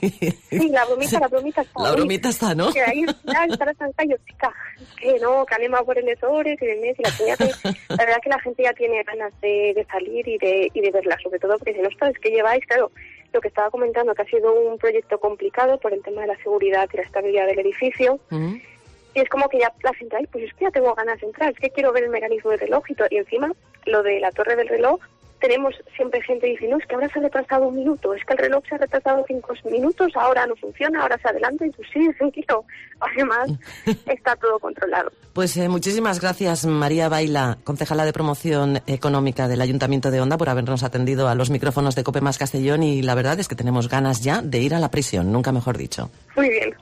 Sí, la bromita, la bromita está. La bromita está, ¿no? Que ahí ya estará tanta yo, chica, que no, que anima por el Ezores y demás, y la, tenía que, la verdad que la gente ya tiene ganas de, de salir y de, y de verla, sobre todo porque si no sabes que lleváis, claro, lo que estaba comentando, que ha sido un proyecto complicado por el tema de la seguridad y la estabilidad del edificio. Uh-huh. Y es como que ya la gente, ay, pues es que ya tengo ganas de entrar, es que quiero ver el mecanismo del reloj y todo. Y encima, lo de la torre del reloj, tenemos siempre gente que dice, no, es que ahora se ha retrasado un minuto, es que el reloj se ha retrasado cinco minutos, ahora no funciona, ahora se adelanta, y tú sí, tranquilo. Además, está todo controlado. Pues eh, muchísimas gracias, María Baila, concejala de promoción económica del Ayuntamiento de Onda, por habernos atendido a los micrófonos de COPE Más Castellón, y la verdad es que tenemos ganas ya de ir a la prisión, nunca mejor dicho. Muy bien.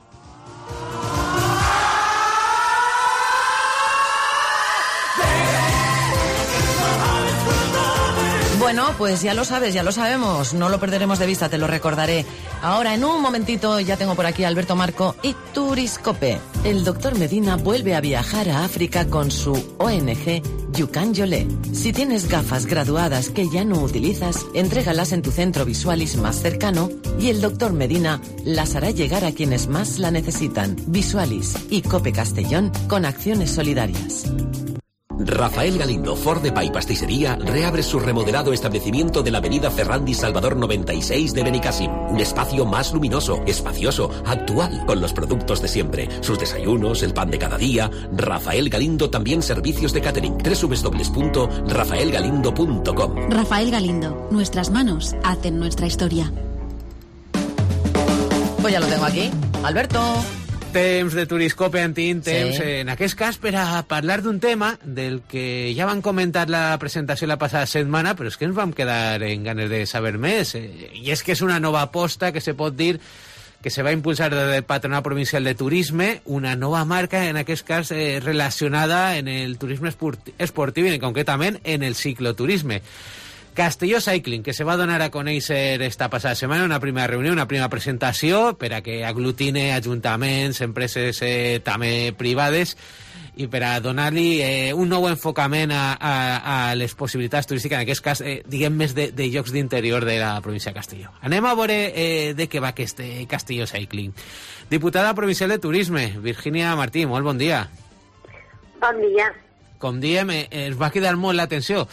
Bueno, pues ya lo sabes, ya lo sabemos, no lo perderemos de vista, te lo recordaré. Ahora, en un momentito, ya tengo por aquí a Alberto Marco y Turiscope. El doctor Medina vuelve a viajar a África con su O N G Yucan Yolé. Si tienes gafas graduadas que ya no utilizas, entrégalas en tu centro Visualis más cercano y el doctor Medina las hará llegar a quienes más la necesitan. Visualis y Cope Castellón con acciones solidarias. Rafael Galindo, Ford de Pa y Pastissería, reabre su remodelado establecimiento de la avenida Ferrandi Salvador noventa y seis de Benicàssim. Un espacio más luminoso, espacioso, actual, con los productos de siempre. Sus desayunos, el pan de cada día. Rafael Galindo, también servicios de catering. doble u doble u doble u punto rafael galindo punto com. Rafael Galindo, nuestras manos hacen nuestra historia. Pues ya lo tengo aquí. Alberto. Temps de Turiscope Antín, temps Sí. en aquest cas per a parlar d'un tema del que ja van comentar la presentació la passada setmana, però és que ens vam quedar en ganes de saber més. Eh, I és que és una nova aposta que se pot dir que se va impulsar des del Patronat Provincial de Turisme, una nova marca, en aquest cas eh, relacionada en el turisme esport- esportiu i concretament en el cicloturisme. Castelló Cycling, que se va donar a conèixer esta passada setmana, una primera reunió, una primera presentació per a que aglutine ajuntaments, empreses eh, també privades, i per a donar-li eh, un nou enfocament a, a, a les possibilitats turístiques, en aquest cas, eh, diguem més de, de llocs d'interior de la província de Castelló. Anem a veure eh, de què va aquest Castelló Cycling. Diputada provincial de Turisme, Virginia Martí, molt bon dia. Bon dia. Com diem, eh, ens va quedar molt l'atenció.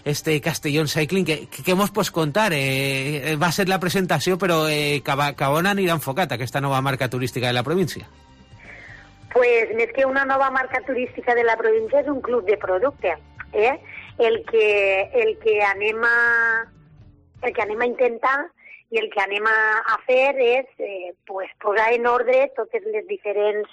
este Castellón Cycling. Què, què mos pots contar? Eh, va ser la presentació, però eh, cap on anirà enfocat aquesta nova marca turística de la província? Pues més que una nova marca turística de la província és un club de producte. Eh? El que, el que anem a, el que anem a intentar i el que anem a, a fer és eh, pues, posar en ordre totes les diferents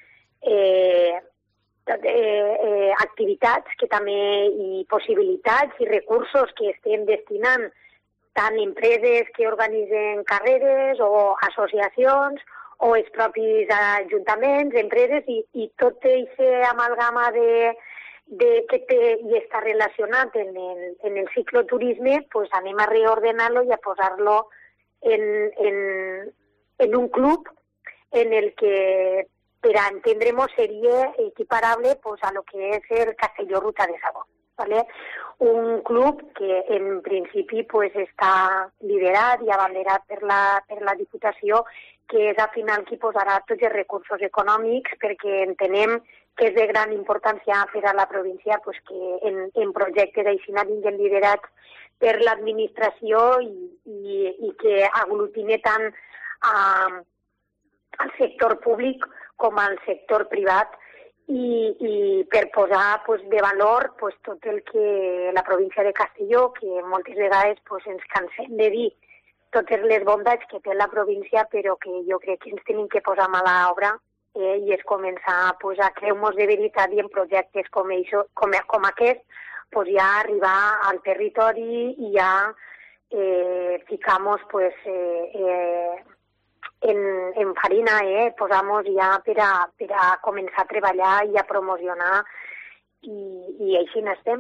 eh, tot, eh, eh, activitats que també i possibilitats i recursos que estem destinant tant empreses que organitzen carreres o associacions o els propis ajuntaments, empreses i, i tot aquesta amalgama de, de, que té i està relacionat en el, en el cicloturisme, pues anem a reordenar-lo i a posar-lo en, en, en un club en el que, per a entendre-nos, seria equiparable pues, a lo que és el Castelló Ruta de Sabó. ¿Vale? Un club que en principi pues, està liderat i abanderat per la, per la Diputació, que és al final qui posarà tots els recursos econòmics perquè entenem que és de gran importància per a la província pues, que en, en projectes així vinguin liderats per l'administració i, i, i que aglutine tant a, al sector públic com al sector privat i, i per posar pues, de valor pues, tot el que la província de Castelló, que moltes vegades pues, ens cansem de dir totes les bondats que té la província, però que jo crec que ens tenim que posar mà a l'obra eh, i és començar pues, a creure'ns de veritat i en projectes com, això, com, com aquest pues, ja arribar al territori i ja eh, ficar-nos pues, eh, eh, en, en farina, eh, posar-nos ja per a, per a començar a treballar i a promocionar i, i així n'estem.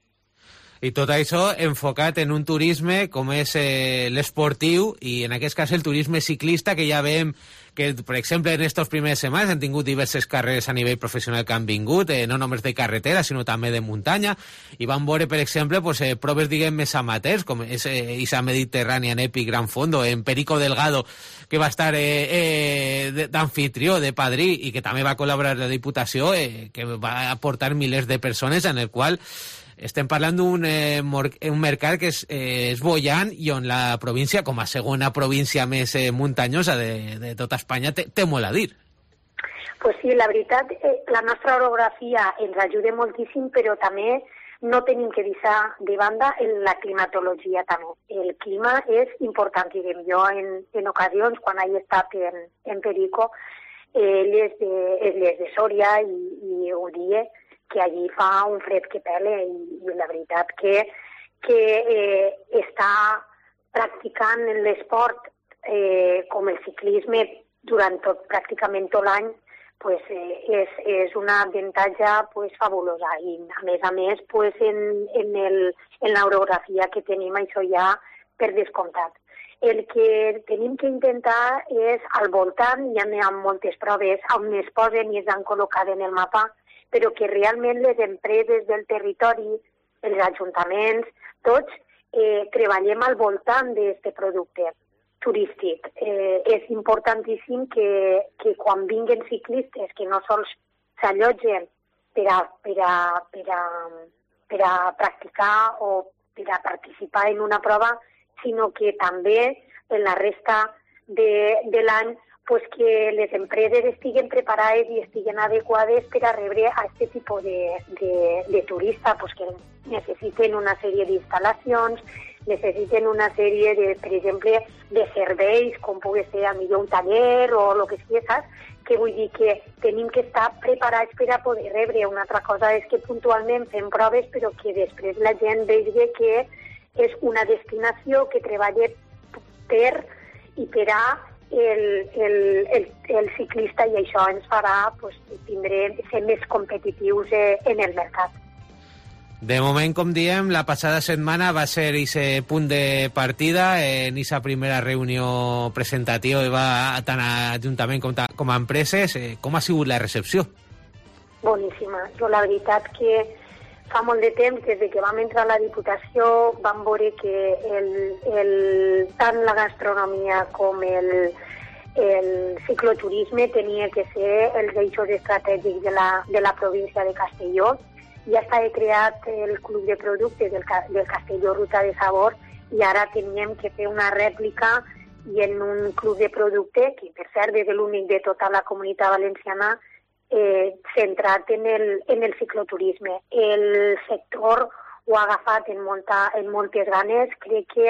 I tot això enfocat en un turisme com és eh, l'esportiu i en aquest cas el turisme ciclista, que ja veiem que, per exemple, en aquestes primeres setmanes han tingut diverses carreres a nivell professional que han vingut, eh, no només de carretera, sinó també de muntanya, i van veure, per exemple, pues, eh, proves, diguem, més amateurs, com és eh, Isa Mediterrània en Epic Gran Fondo, en Perico Delgado, que va estar eh, eh, d'anfitrió, de padrí, i que també va col·laborar la Diputació, eh, que va aportar milers de persones, en el qual estem parlant d'un eh, un mercat que és, eh, és bollant i on la província, com a segona província més eh, muntanyosa de, de tota Espanya, té, té molt a dir. Pues sí, la veritat, eh, la nostra orografia ens ajuda moltíssim, però també no tenim que deixar de banda en la climatologia també. El clima és importantíssim. Jo en, en ocasions, quan he estat en, en Perico, eh, ell és de, és de Sòria i, i ho dia, que allí fa un fred que pele i, i la veritat que, que eh, està practicant l'esport eh, com el ciclisme durant tot, pràcticament tot l'any, pues, eh, és, és una avantatge pues, fabulosa i a més a més pues, en, en, el, en l'orografia que tenim això ja per descomptat. El que tenim que intentar és al voltant, ja n'hi ha moltes proves on es posen i es han col·locat en el mapa, però que realment les empreses del territori, els ajuntaments, tots eh, treballem al voltant d'aquest producte turístic. Eh, és importantíssim que, que quan vinguen ciclistes que no sols s'allotgen per a, per, a, per, a, per a practicar o per a participar en una prova, sinó que també en la resta de, de l'any pues que les empreses estiguen preparades i estiguen adequades per a rebre a aquest tipus de, de, de turista, pues que necessiten una sèrie d'instal·lacions, necessiten una sèrie, de, per exemple, de serveis, com pugui ser a millor un taller o el que sigui, saps? Que vull dir que tenim que estar preparats per a poder rebre. Una altra cosa és que puntualment fem proves, però que després la gent vegi que és una destinació que treballa per i per a El, el, el, el ciclista i això ens farà pues, tindre, ser més competitius eh, en el mercat. De moment, com diem, la passada setmana va ser aquest punt de partida en aquesta primera reunió presentativa i va tant a Ajuntament com, ta, com a empreses. Eh, com ha sigut la recepció? Boníssima. Jo la veritat que fa molt de temps, des que vam entrar a la Diputació, vam veure que el, el, tant la gastronomia com el, el cicloturisme tenia que ser els eixos estratègics de la, de la província de Castelló ja estava creat el Club de Productes del, del Castelló Ruta de Sabor i ara teníem que fer una rèplica i en un club de producte, que per cert és l'únic de tota la Comunitat Valenciana, eh, centrat en el, en el cicloturisme. El sector ho ha agafat en, molta, en moltes ganes. Crec que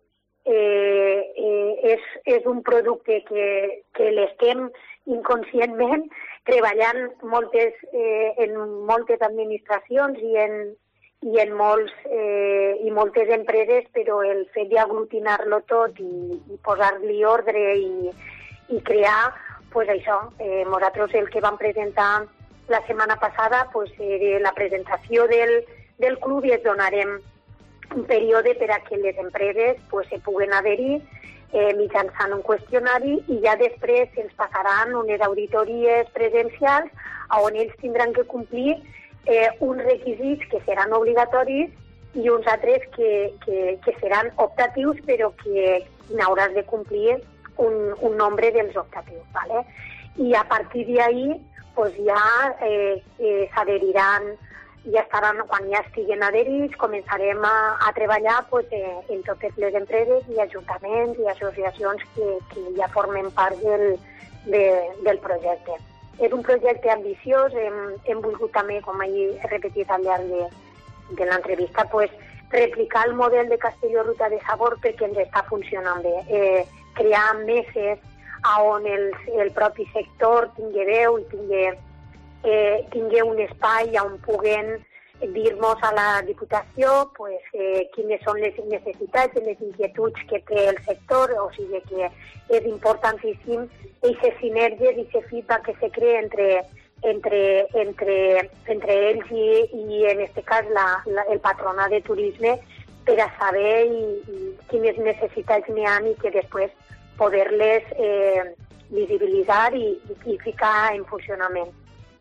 eh, eh, és, és un producte que, que l'estem inconscientment treballant moltes, eh, en moltes administracions i en, i en molts, eh, i moltes empreses, però el fet d'aglutinar-lo tot i, i posar-li ordre i, i crear, pues això, eh, nosaltres el que vam presentar la setmana passada pues, era la presentació del, del club i es donarem un període per a que les empreses pues, se puguen adherir eh, mitjançant un qüestionari i ja després ens passaran unes auditories presencials on ells tindran que complir Eh, uns requisits que seran obligatoris i uns altres que, que, que seran optatius, però que n'hauràs de complir un, un nombre dels optatius. ¿Vale? I a partir d'ahí pues ja eh, eh, s'adheriran, ja estaran, quan ja estiguen adherits, començarem a, a treballar pues, eh, en totes les empreses i ajuntaments i associacions que, que ja formen part del, de, del projecte. És un projecte ambiciós, hem, hem volgut també, com he repetit al llarg de, de l'entrevista, pues, replicar el model de Castelló Ruta de Sabor perquè ens està funcionant bé. Eh, crear meses on el, el propi sector tingui veu i tingui, eh, tingui un espai on puguen dir-nos a la Diputació pues, eh, quines són les necessitats i les inquietuds que té el sector, o sigui que és importantíssim aquestes sinergies i aquest feedback que se crea entre, entre, entre, entre ells i, i en aquest cas la, la, el patronat de turisme per a saber i, i quines necessitats n'hi ha i que després poder-les eh, visibilitzar i, i ficar en funcionament.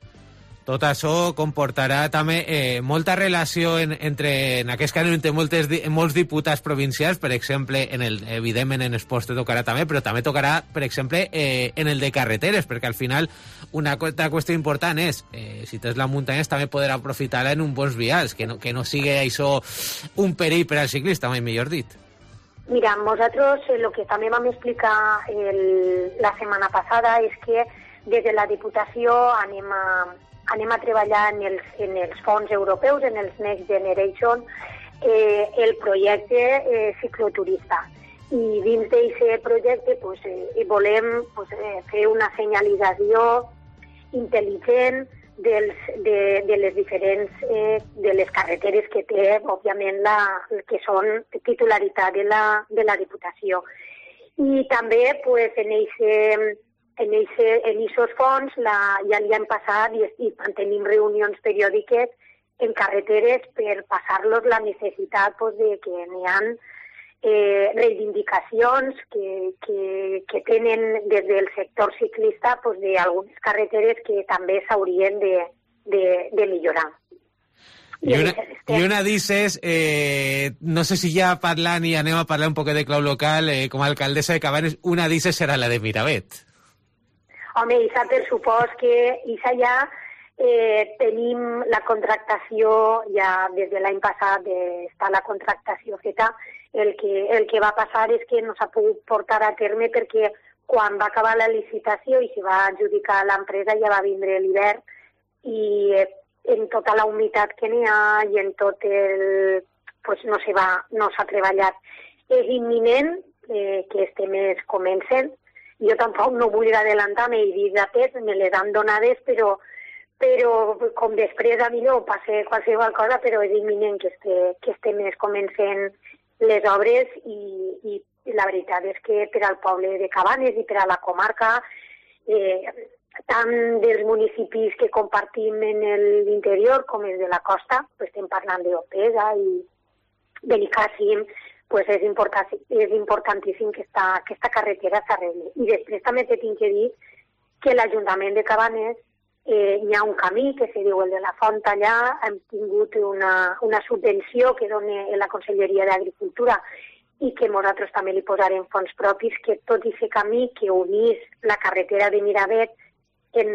Tot això comportarà també eh, molta relació en, entre, en aquest cas, entre moltes, molts diputats provincials, per exemple, en el, evidentment en esports te tocarà també, però també tocarà, per exemple, eh, en el de carreteres, perquè al final una altra qüestió important és, eh, si tens la muntanya, també poder aprofitar-la en un bons vials, que no, que no sigui això un perill per al ciclista, mai millor dit. Mira, nosaltres el eh, que també vam explicar el, la setmana passada és que des de la Diputació anem a anem a treballar en els, en els fons europeus, en els Next Generation, eh, el projecte eh, cicloturista. I dins d'aquest projecte pues, eh, volem pues, eh, fer una senyalització intel·ligent dels, de, de les diferents eh, de les carreteres que té, òbviament, la, que són titularitat de la, de la Diputació. I també pues, en aquest En aquests fons la, ja li han passat i, i mantenim reunions periòdiques en carreteres per passar-los la necessitat pues, de que n'hi ha eh, reivindicacions que, que, que tenen des del sector ciclista pues, d'algunes carreteres que també s'haurien de, de, de millorar. I una, i una dices, eh, no sé si ja parlant i anem a parlar un poc de clau local, eh, com a alcaldessa de Cabanes, una dices serà la de Miravet. Home, Isa, per supost que Isa ja eh, tenim la contractació, ja des de l'any passat eh, està la contractació feta. El que, el que va passar és que no s'ha pogut portar a terme perquè quan va acabar la licitació i s'hi va adjudicar l'empresa ja va vindre l'hivern i eh, en tota la humitat que n'hi ha i en tot el... pues no s'ha va, no s'ha treballat. És imminent eh, que els temes comencen. Jo tampoc no vull adelantar-me i dir dates, me les han donades, però, però com després a mi no passa qualsevol cosa, però és imminent que este, que este mes comencen les obres i, i la veritat és que per al poble de Cabanes i per a la comarca, eh, tant dels municipis que compartim en l'interior com els de la costa, pues estem parlant d'Opesa i Benicàssim, pues és, important, és importantíssim que esta, que esta carretera s'arregli. I després també te tinc que dir que l'Ajuntament de Cabanes eh, hi ha un camí que se diu el de la Font allà, hem tingut una, una subvenció que dona la Conselleria d'Agricultura i que nosaltres també li posarem fons propis, que tot aquest camí que unís la carretera de Miravet en,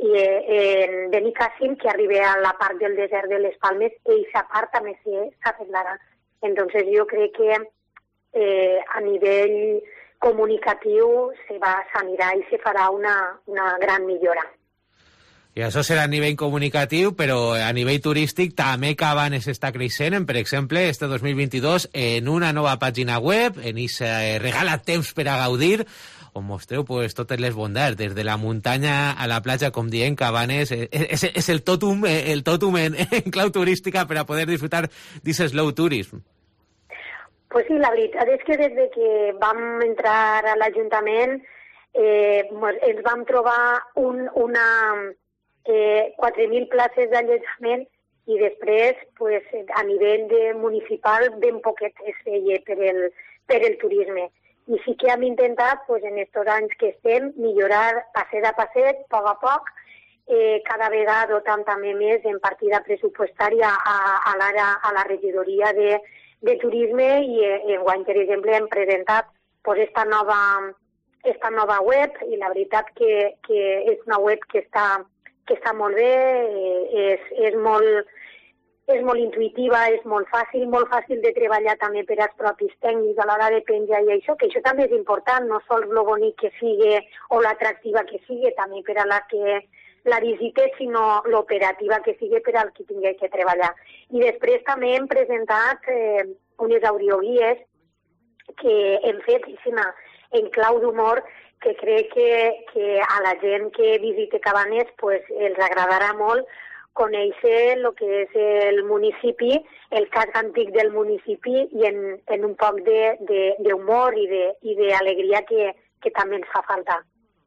en Benicàssim, que arribi a la part del desert de les Palmes, i aquesta part també s'arreglarà. Entonces jo crec que eh, a nivell comunicatiu se va, s'anirà i se farà una, una gran millora. I això serà a nivell comunicatiu, però a nivell turístic també Cabanes està creixent, per exemple, este dos mil vint-i-dos, en una nova pàgina web, en ese regala temps per a gaudir, on mostreu pues, totes les bondats, des de la muntanya a la platja, com diem, Cabanes, és, és el tòtum, el tòtum en, en clau turística per a poder disfrutar d'aquest slow tourism. Pues sí, la veritat és que des de que vam entrar a l'Ajuntament eh, ens vam trobar un, una... Eh, quatre mil places d'allotjament i després pues, a nivell de municipal ben poquet es feia per el, per el turisme. I sí que hem intentat pues, en aquests anys que estem millorar passet a passet, poc a poc, eh, cada vegada dotant també més en partida pressupostària a, a, l'ara, a la regidoria de, de turisme i eh, enguany, per exemple, hem presentat pues, esta, nova, esta nova web i la veritat que, que és una web que està que està molt bé, és, és, molt, és molt intuïtiva, és molt fàcil, molt fàcil de treballar també per als propis tècnics a l'hora de penjar i això, que això també és important, no sols lo bonic que sigui o l'atractiva que sigui, també per a la que la visite, sinó l'operativa que sigui per al qui tingui que treballar. I després també hem presentat eh, unes audioguies que hem fet en clau d'humor, que crec que, que a la gent que visite Cabanes pues, els agradarà molt conèixer el que és el municipi, el casc antic del municipi i en, en un poc d'humor i d'alegria que, que també ens fa falta.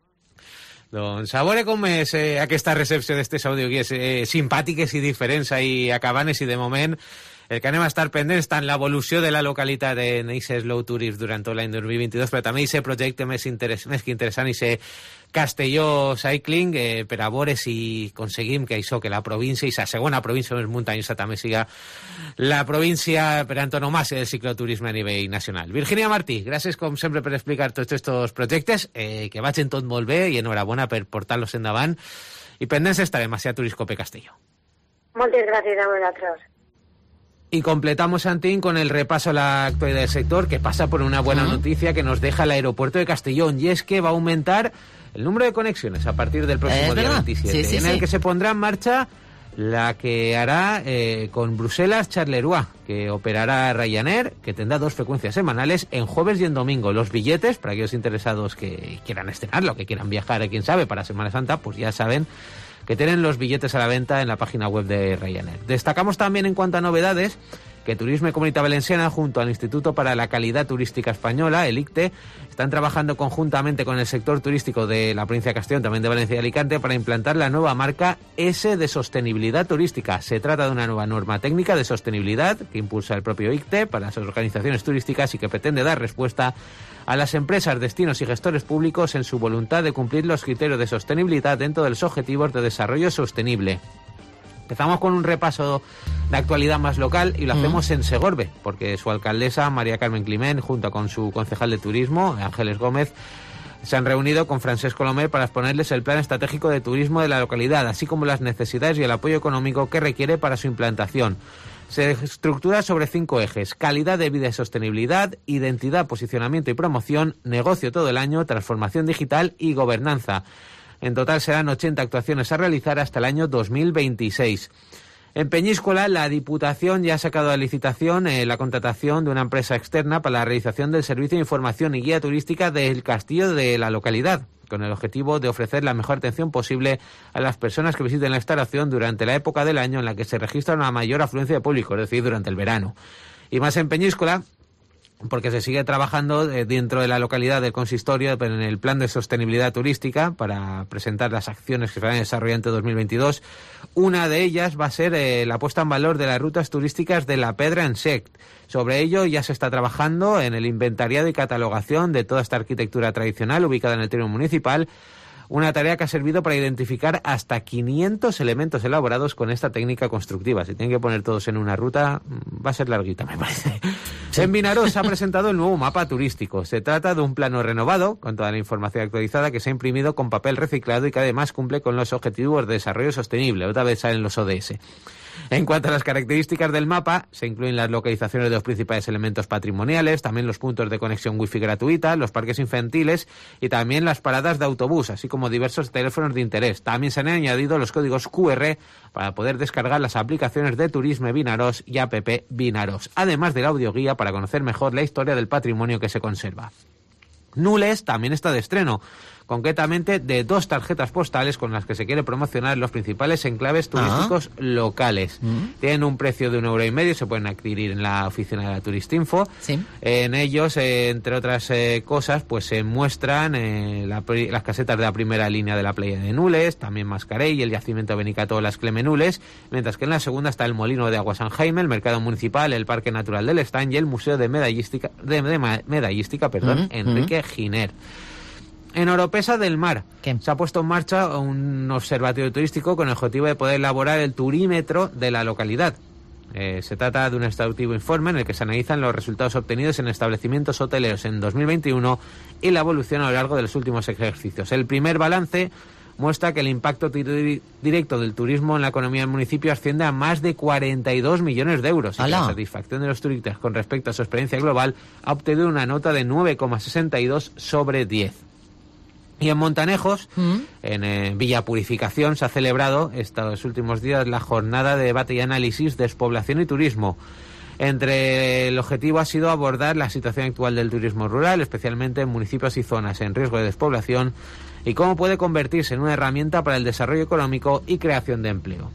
Doncs a veure com és eh, aquesta recepció d'aquestes audioguies eh, simpàtiques i diferents ahí a Cabanes i de moment el que anem a estar pendents tant l'evolució de la localitat en aquest slow tourism durant tot l'any dos mil vint-i-dos, però també aquest projecte més, interess més que interessant, aquest Castelló Cycling, eh, per a veure si aconseguim que això, que la província, i la segona província més muntanyosa també siga la província per antonomàsia del cicloturisme a nivell nacional. Virginia Martí, gràcies com sempre per explicar tots aquests projectes, eh, que vagin tot molt bé i enhorabona per portar-los endavant, i pendents estarem a Turiscope Castelló. Moltes gràcies a vosaltres. Y completamos, Santín, con el repaso a la actualidad del sector, que pasa por una buena uh-huh. noticia que nos deja el aeropuerto de Castellón, y es que va a aumentar el número de conexiones a partir del próximo día veintisiete, sí, sí, en el sí. que se pondrá en marcha la que hará eh, con Bruselas-Charleroi, que operará Ryanair, que tendrá dos frecuencias semanales en jueves y en domingo. Los billetes, para aquellos interesados que quieran estrenarlo, que quieran viajar, quién sabe, para Semana Santa, pues ya saben que tienen los billetes a la venta en la página web de Ryanair. Destacamos también en cuanto a novedades que Turisme Comunitat Valenciana junto al Instituto para la Calidad Turística Española, el I C T E, están trabajando conjuntamente con el sector turístico de la provincia de Castellón, también de Valencia y Alicante, para implantar la nueva marca S de sostenibilidad turística. Se trata de una nueva norma técnica de sostenibilidad que impulsa el propio I C T E para las organizaciones turísticas y que pretende dar respuesta a las empresas, destinos y gestores públicos en su voluntad de cumplir los criterios de sostenibilidad dentro de los objetivos de desarrollo sostenible. Empezamos con un repaso de actualidad más local y lo hacemos mm. en Segorbe, porque su alcaldesa, María Carmen Climent, junto con su concejal de turismo, Ángeles Gómez, se han reunido con Francesc Colomer para exponerles el plan estratégico de turismo de la localidad, así como las necesidades y el apoyo económico que requiere para su implantación. Se estructura sobre cinco ejes: calidad de vida y sostenibilidad, identidad, posicionamiento y promoción, negocio todo el año, transformación digital y gobernanza. En total serán ochenta actuaciones a realizar hasta el año dos mil veintiséis. En Peñíscola, la Diputación ya ha sacado a licitación eh, la contratación de una empresa externa para la realización del servicio de información y guía turística del castillo de la localidad, con el objetivo de ofrecer la mejor atención posible a las personas que visiten la instalación durante la época del año en la que se registra una mayor afluencia de público, es decir, durante el verano. Y más en Peñíscola, porque se sigue trabajando dentro de la localidad del consistorio en el plan de sostenibilidad turística para presentar las acciones que se van a desarrollar entre dos mil veintidós. Una de ellas va a ser eh, la puesta en valor de las rutas turísticas de la Pedra en Sect. Sobre ello ya se está trabajando en el inventariado y catalogación de toda esta arquitectura tradicional ubicada en el terreno municipal, Una tarea que ha servido para identificar hasta quinientos elementos elaborados con esta técnica constructiva. Si tienen que poner todos en una ruta, va a ser larguita, me parece. Sí. En Vinaròs se ha presentado el nuevo mapa turístico. Se trata de un plano renovado, con toda la información actualizada, que se ha imprimido con papel reciclado y que además cumple con los Objetivos de Desarrollo Sostenible. Otra vez salen los O D S. En cuanto a las características del mapa, se incluyen las localizaciones de los principales elementos patrimoniales, también los puntos de conexión wifi gratuita, los parques infantiles y también las paradas de autobús, así como diversos teléfonos de interés. También se han añadido los códigos cu erre para poder descargar las aplicaciones de Turisme Vinaròs y app Vinaròs, además del audioguía para conocer mejor la historia del patrimonio que se conserva. Nules también está de estreno, concretamente de dos tarjetas postales con las que se quiere promocionar los principales enclaves turísticos ah. locales. Mm. Tienen un precio de un euro y medio, se pueden adquirir en la oficina de la Turistinfo. Sí. En ellos, eh, entre otras eh, cosas, pues se muestran eh, la, las casetas de la primera línea de la playa de Nules, también Mascarell y el yacimiento Benicato Las Clemenules, mientras que en la segunda está el Molino de Agua San Jaime, el Mercado Municipal, el Parque Natural del Estany y el Museo de Medallística, de, de Medallística perdón, mm. Enrique mm. Giner. En Oropesa del Mar ¿Qué? se ha puesto en marcha un observatorio turístico con el objetivo de poder elaborar el turímetro de la localidad. Eh, se trata de un exhaustivo informe en el que se analizan los resultados obtenidos en establecimientos hoteleros en dos mil veintiuno y la evolución a lo largo de los últimos ejercicios. El primer balance muestra que el impacto directo del turismo en la economía del municipio asciende a más de cuarenta y dos millones de euros. Y la satisfacción de los turistas con respecto a su experiencia global ha obtenido una nota de nueve coma sesenta y dos sobre diez. Y en Montanejos, ¿Mm? en eh, Villa Purificación, se ha celebrado estos últimos días la jornada de debate y análisis de despoblación y turismo. Entre el objetivo ha sido abordar la situación actual del turismo rural, especialmente en municipios y zonas en riesgo de despoblación, y cómo puede convertirse en una herramienta para el desarrollo económico y creación de empleo.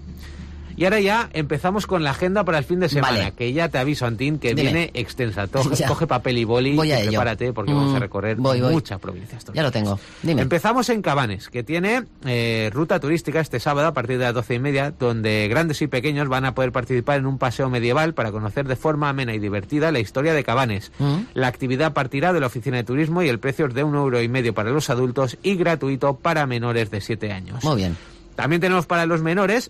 Y ahora ya empezamos con la agenda para el fin de semana, vale. que ya te aviso, Antín, que Dime. viene extensa. Coge, coge papel y boli voy y prepárate porque mm, vamos a recorrer voy, voy. muchas provincias. Ya lo tengo. Dime. Empezamos en Cabanes, que tiene eh, ruta turística este sábado a partir de las doce y media, donde grandes y pequeños van a poder participar en un paseo medieval para conocer de forma amena y divertida la historia de Cabanes. Mm. La actividad partirá de la oficina de turismo y el precio es de un euro y medio para los adultos y gratuito para menores de siete años. Muy bien. También tenemos para los menores,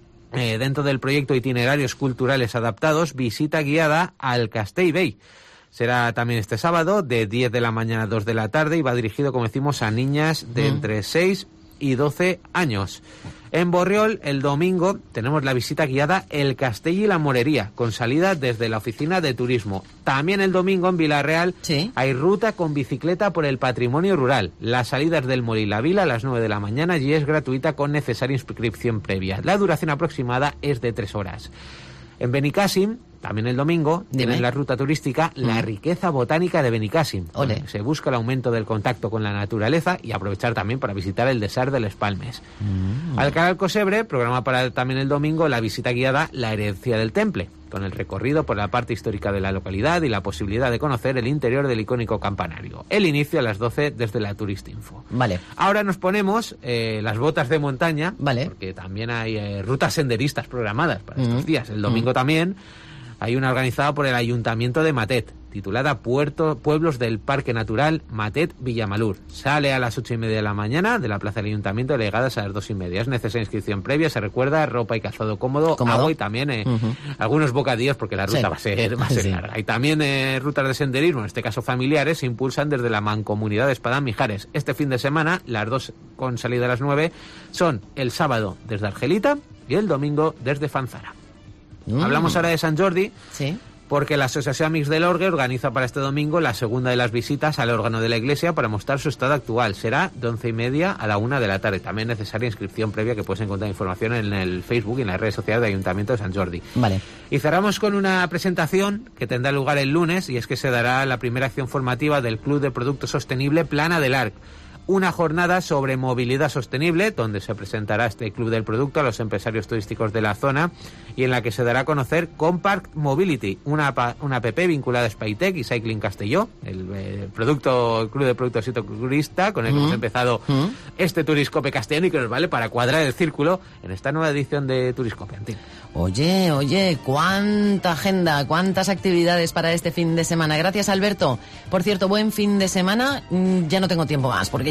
Eh, dentro del proyecto Itinerarios Culturales Adaptados, visita guiada al Castellbell. Será también este sábado de diez de la mañana a dos de la tarde y va dirigido, como decimos, a niñas de mm. entre seis y doce años. En Borriol, el domingo, tenemos la visita guiada El Castell y la Morería, con salida desde la oficina de turismo. También el domingo en Vilarreal ¿Sí? hay ruta con bicicleta por el patrimonio rural. Las salidas del Moli y la Vila a las nueve de la mañana y es gratuita con necesaria inscripción previa. La duración aproximada es de tres horas. En Benicàssim, también el domingo, Dime. tienen la ruta turística La riqueza botánica de Benicàssim. Ole. Se busca el aumento del contacto con la naturaleza y aprovechar también para visitar el Desert de Les Palmes. Mm. Alcalá del Cosebre programa para también el domingo la visita guiada La herencia del Temple, con el recorrido por la parte histórica de la localidad y la posibilidad de conocer el interior del icónico campanario. El inicio a las doce desde la Turistinfo. Vale. Ahora nos ponemos eh, las botas de montaña, vale. porque también hay eh, rutas senderistas programadas para mm. estos días. El domingo mm. también hay una organizada por el Ayuntamiento de Matet, titulada Puerto, Pueblos del Parque Natural Matet Villamalur. Sale a las ocho y media de la mañana de la Plaza del Ayuntamiento, llegadas a las dos y media. Es necesaria inscripción previa, se recuerda, ropa y calzado cómodo, ¿Cómodo? agua y también eh, uh-huh. algunos bocadillos, porque la ruta sí. va a ser, va a ser sí. larga. Y también eh, rutas de senderismo, en este caso familiares, se impulsan desde la Mancomunidad de Espadán-Mijares. Este fin de semana, las dos con salida a las nueve, son el sábado desde Argelita y el domingo desde Fanzara. Mm. Hablamos ahora de Sant Jordi, sí. porque la Asociación Amics del Orgue organiza para este domingo la segunda de las visitas al órgano de la iglesia para mostrar su estado actual. Será de once y media a la una de la tarde. También necesaria inscripción previa, que puedes encontrar información en el Facebook y en las redes sociales del Ayuntamiento de Sant Jordi. Vale. Y cerramos con una presentación que tendrá lugar el lunes, y es que se dará la primera acción formativa del Club de Producto Sostenible Plana del Arc. Una jornada sobre movilidad sostenible, donde se presentará este Club del Producto a los empresarios turísticos de la zona y en la que se dará a conocer Compact Mobility, una, una app vinculada a Spytech y Cycling Castelló, el, el producto el Club de Producto Ciclista con el que mm. hemos empezado mm. este Turiscope castellano y que nos vale para cuadrar el círculo en esta nueva edición de Turiscope, Antín. Oye, oye, cuánta agenda, cuántas actividades para este fin de semana. Gracias, Alberto. Por cierto, buen fin de semana. Ya no tengo tiempo más, porque ya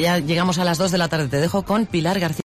ya llegamos a las dos de la tarde. Te dejo con Pilar García.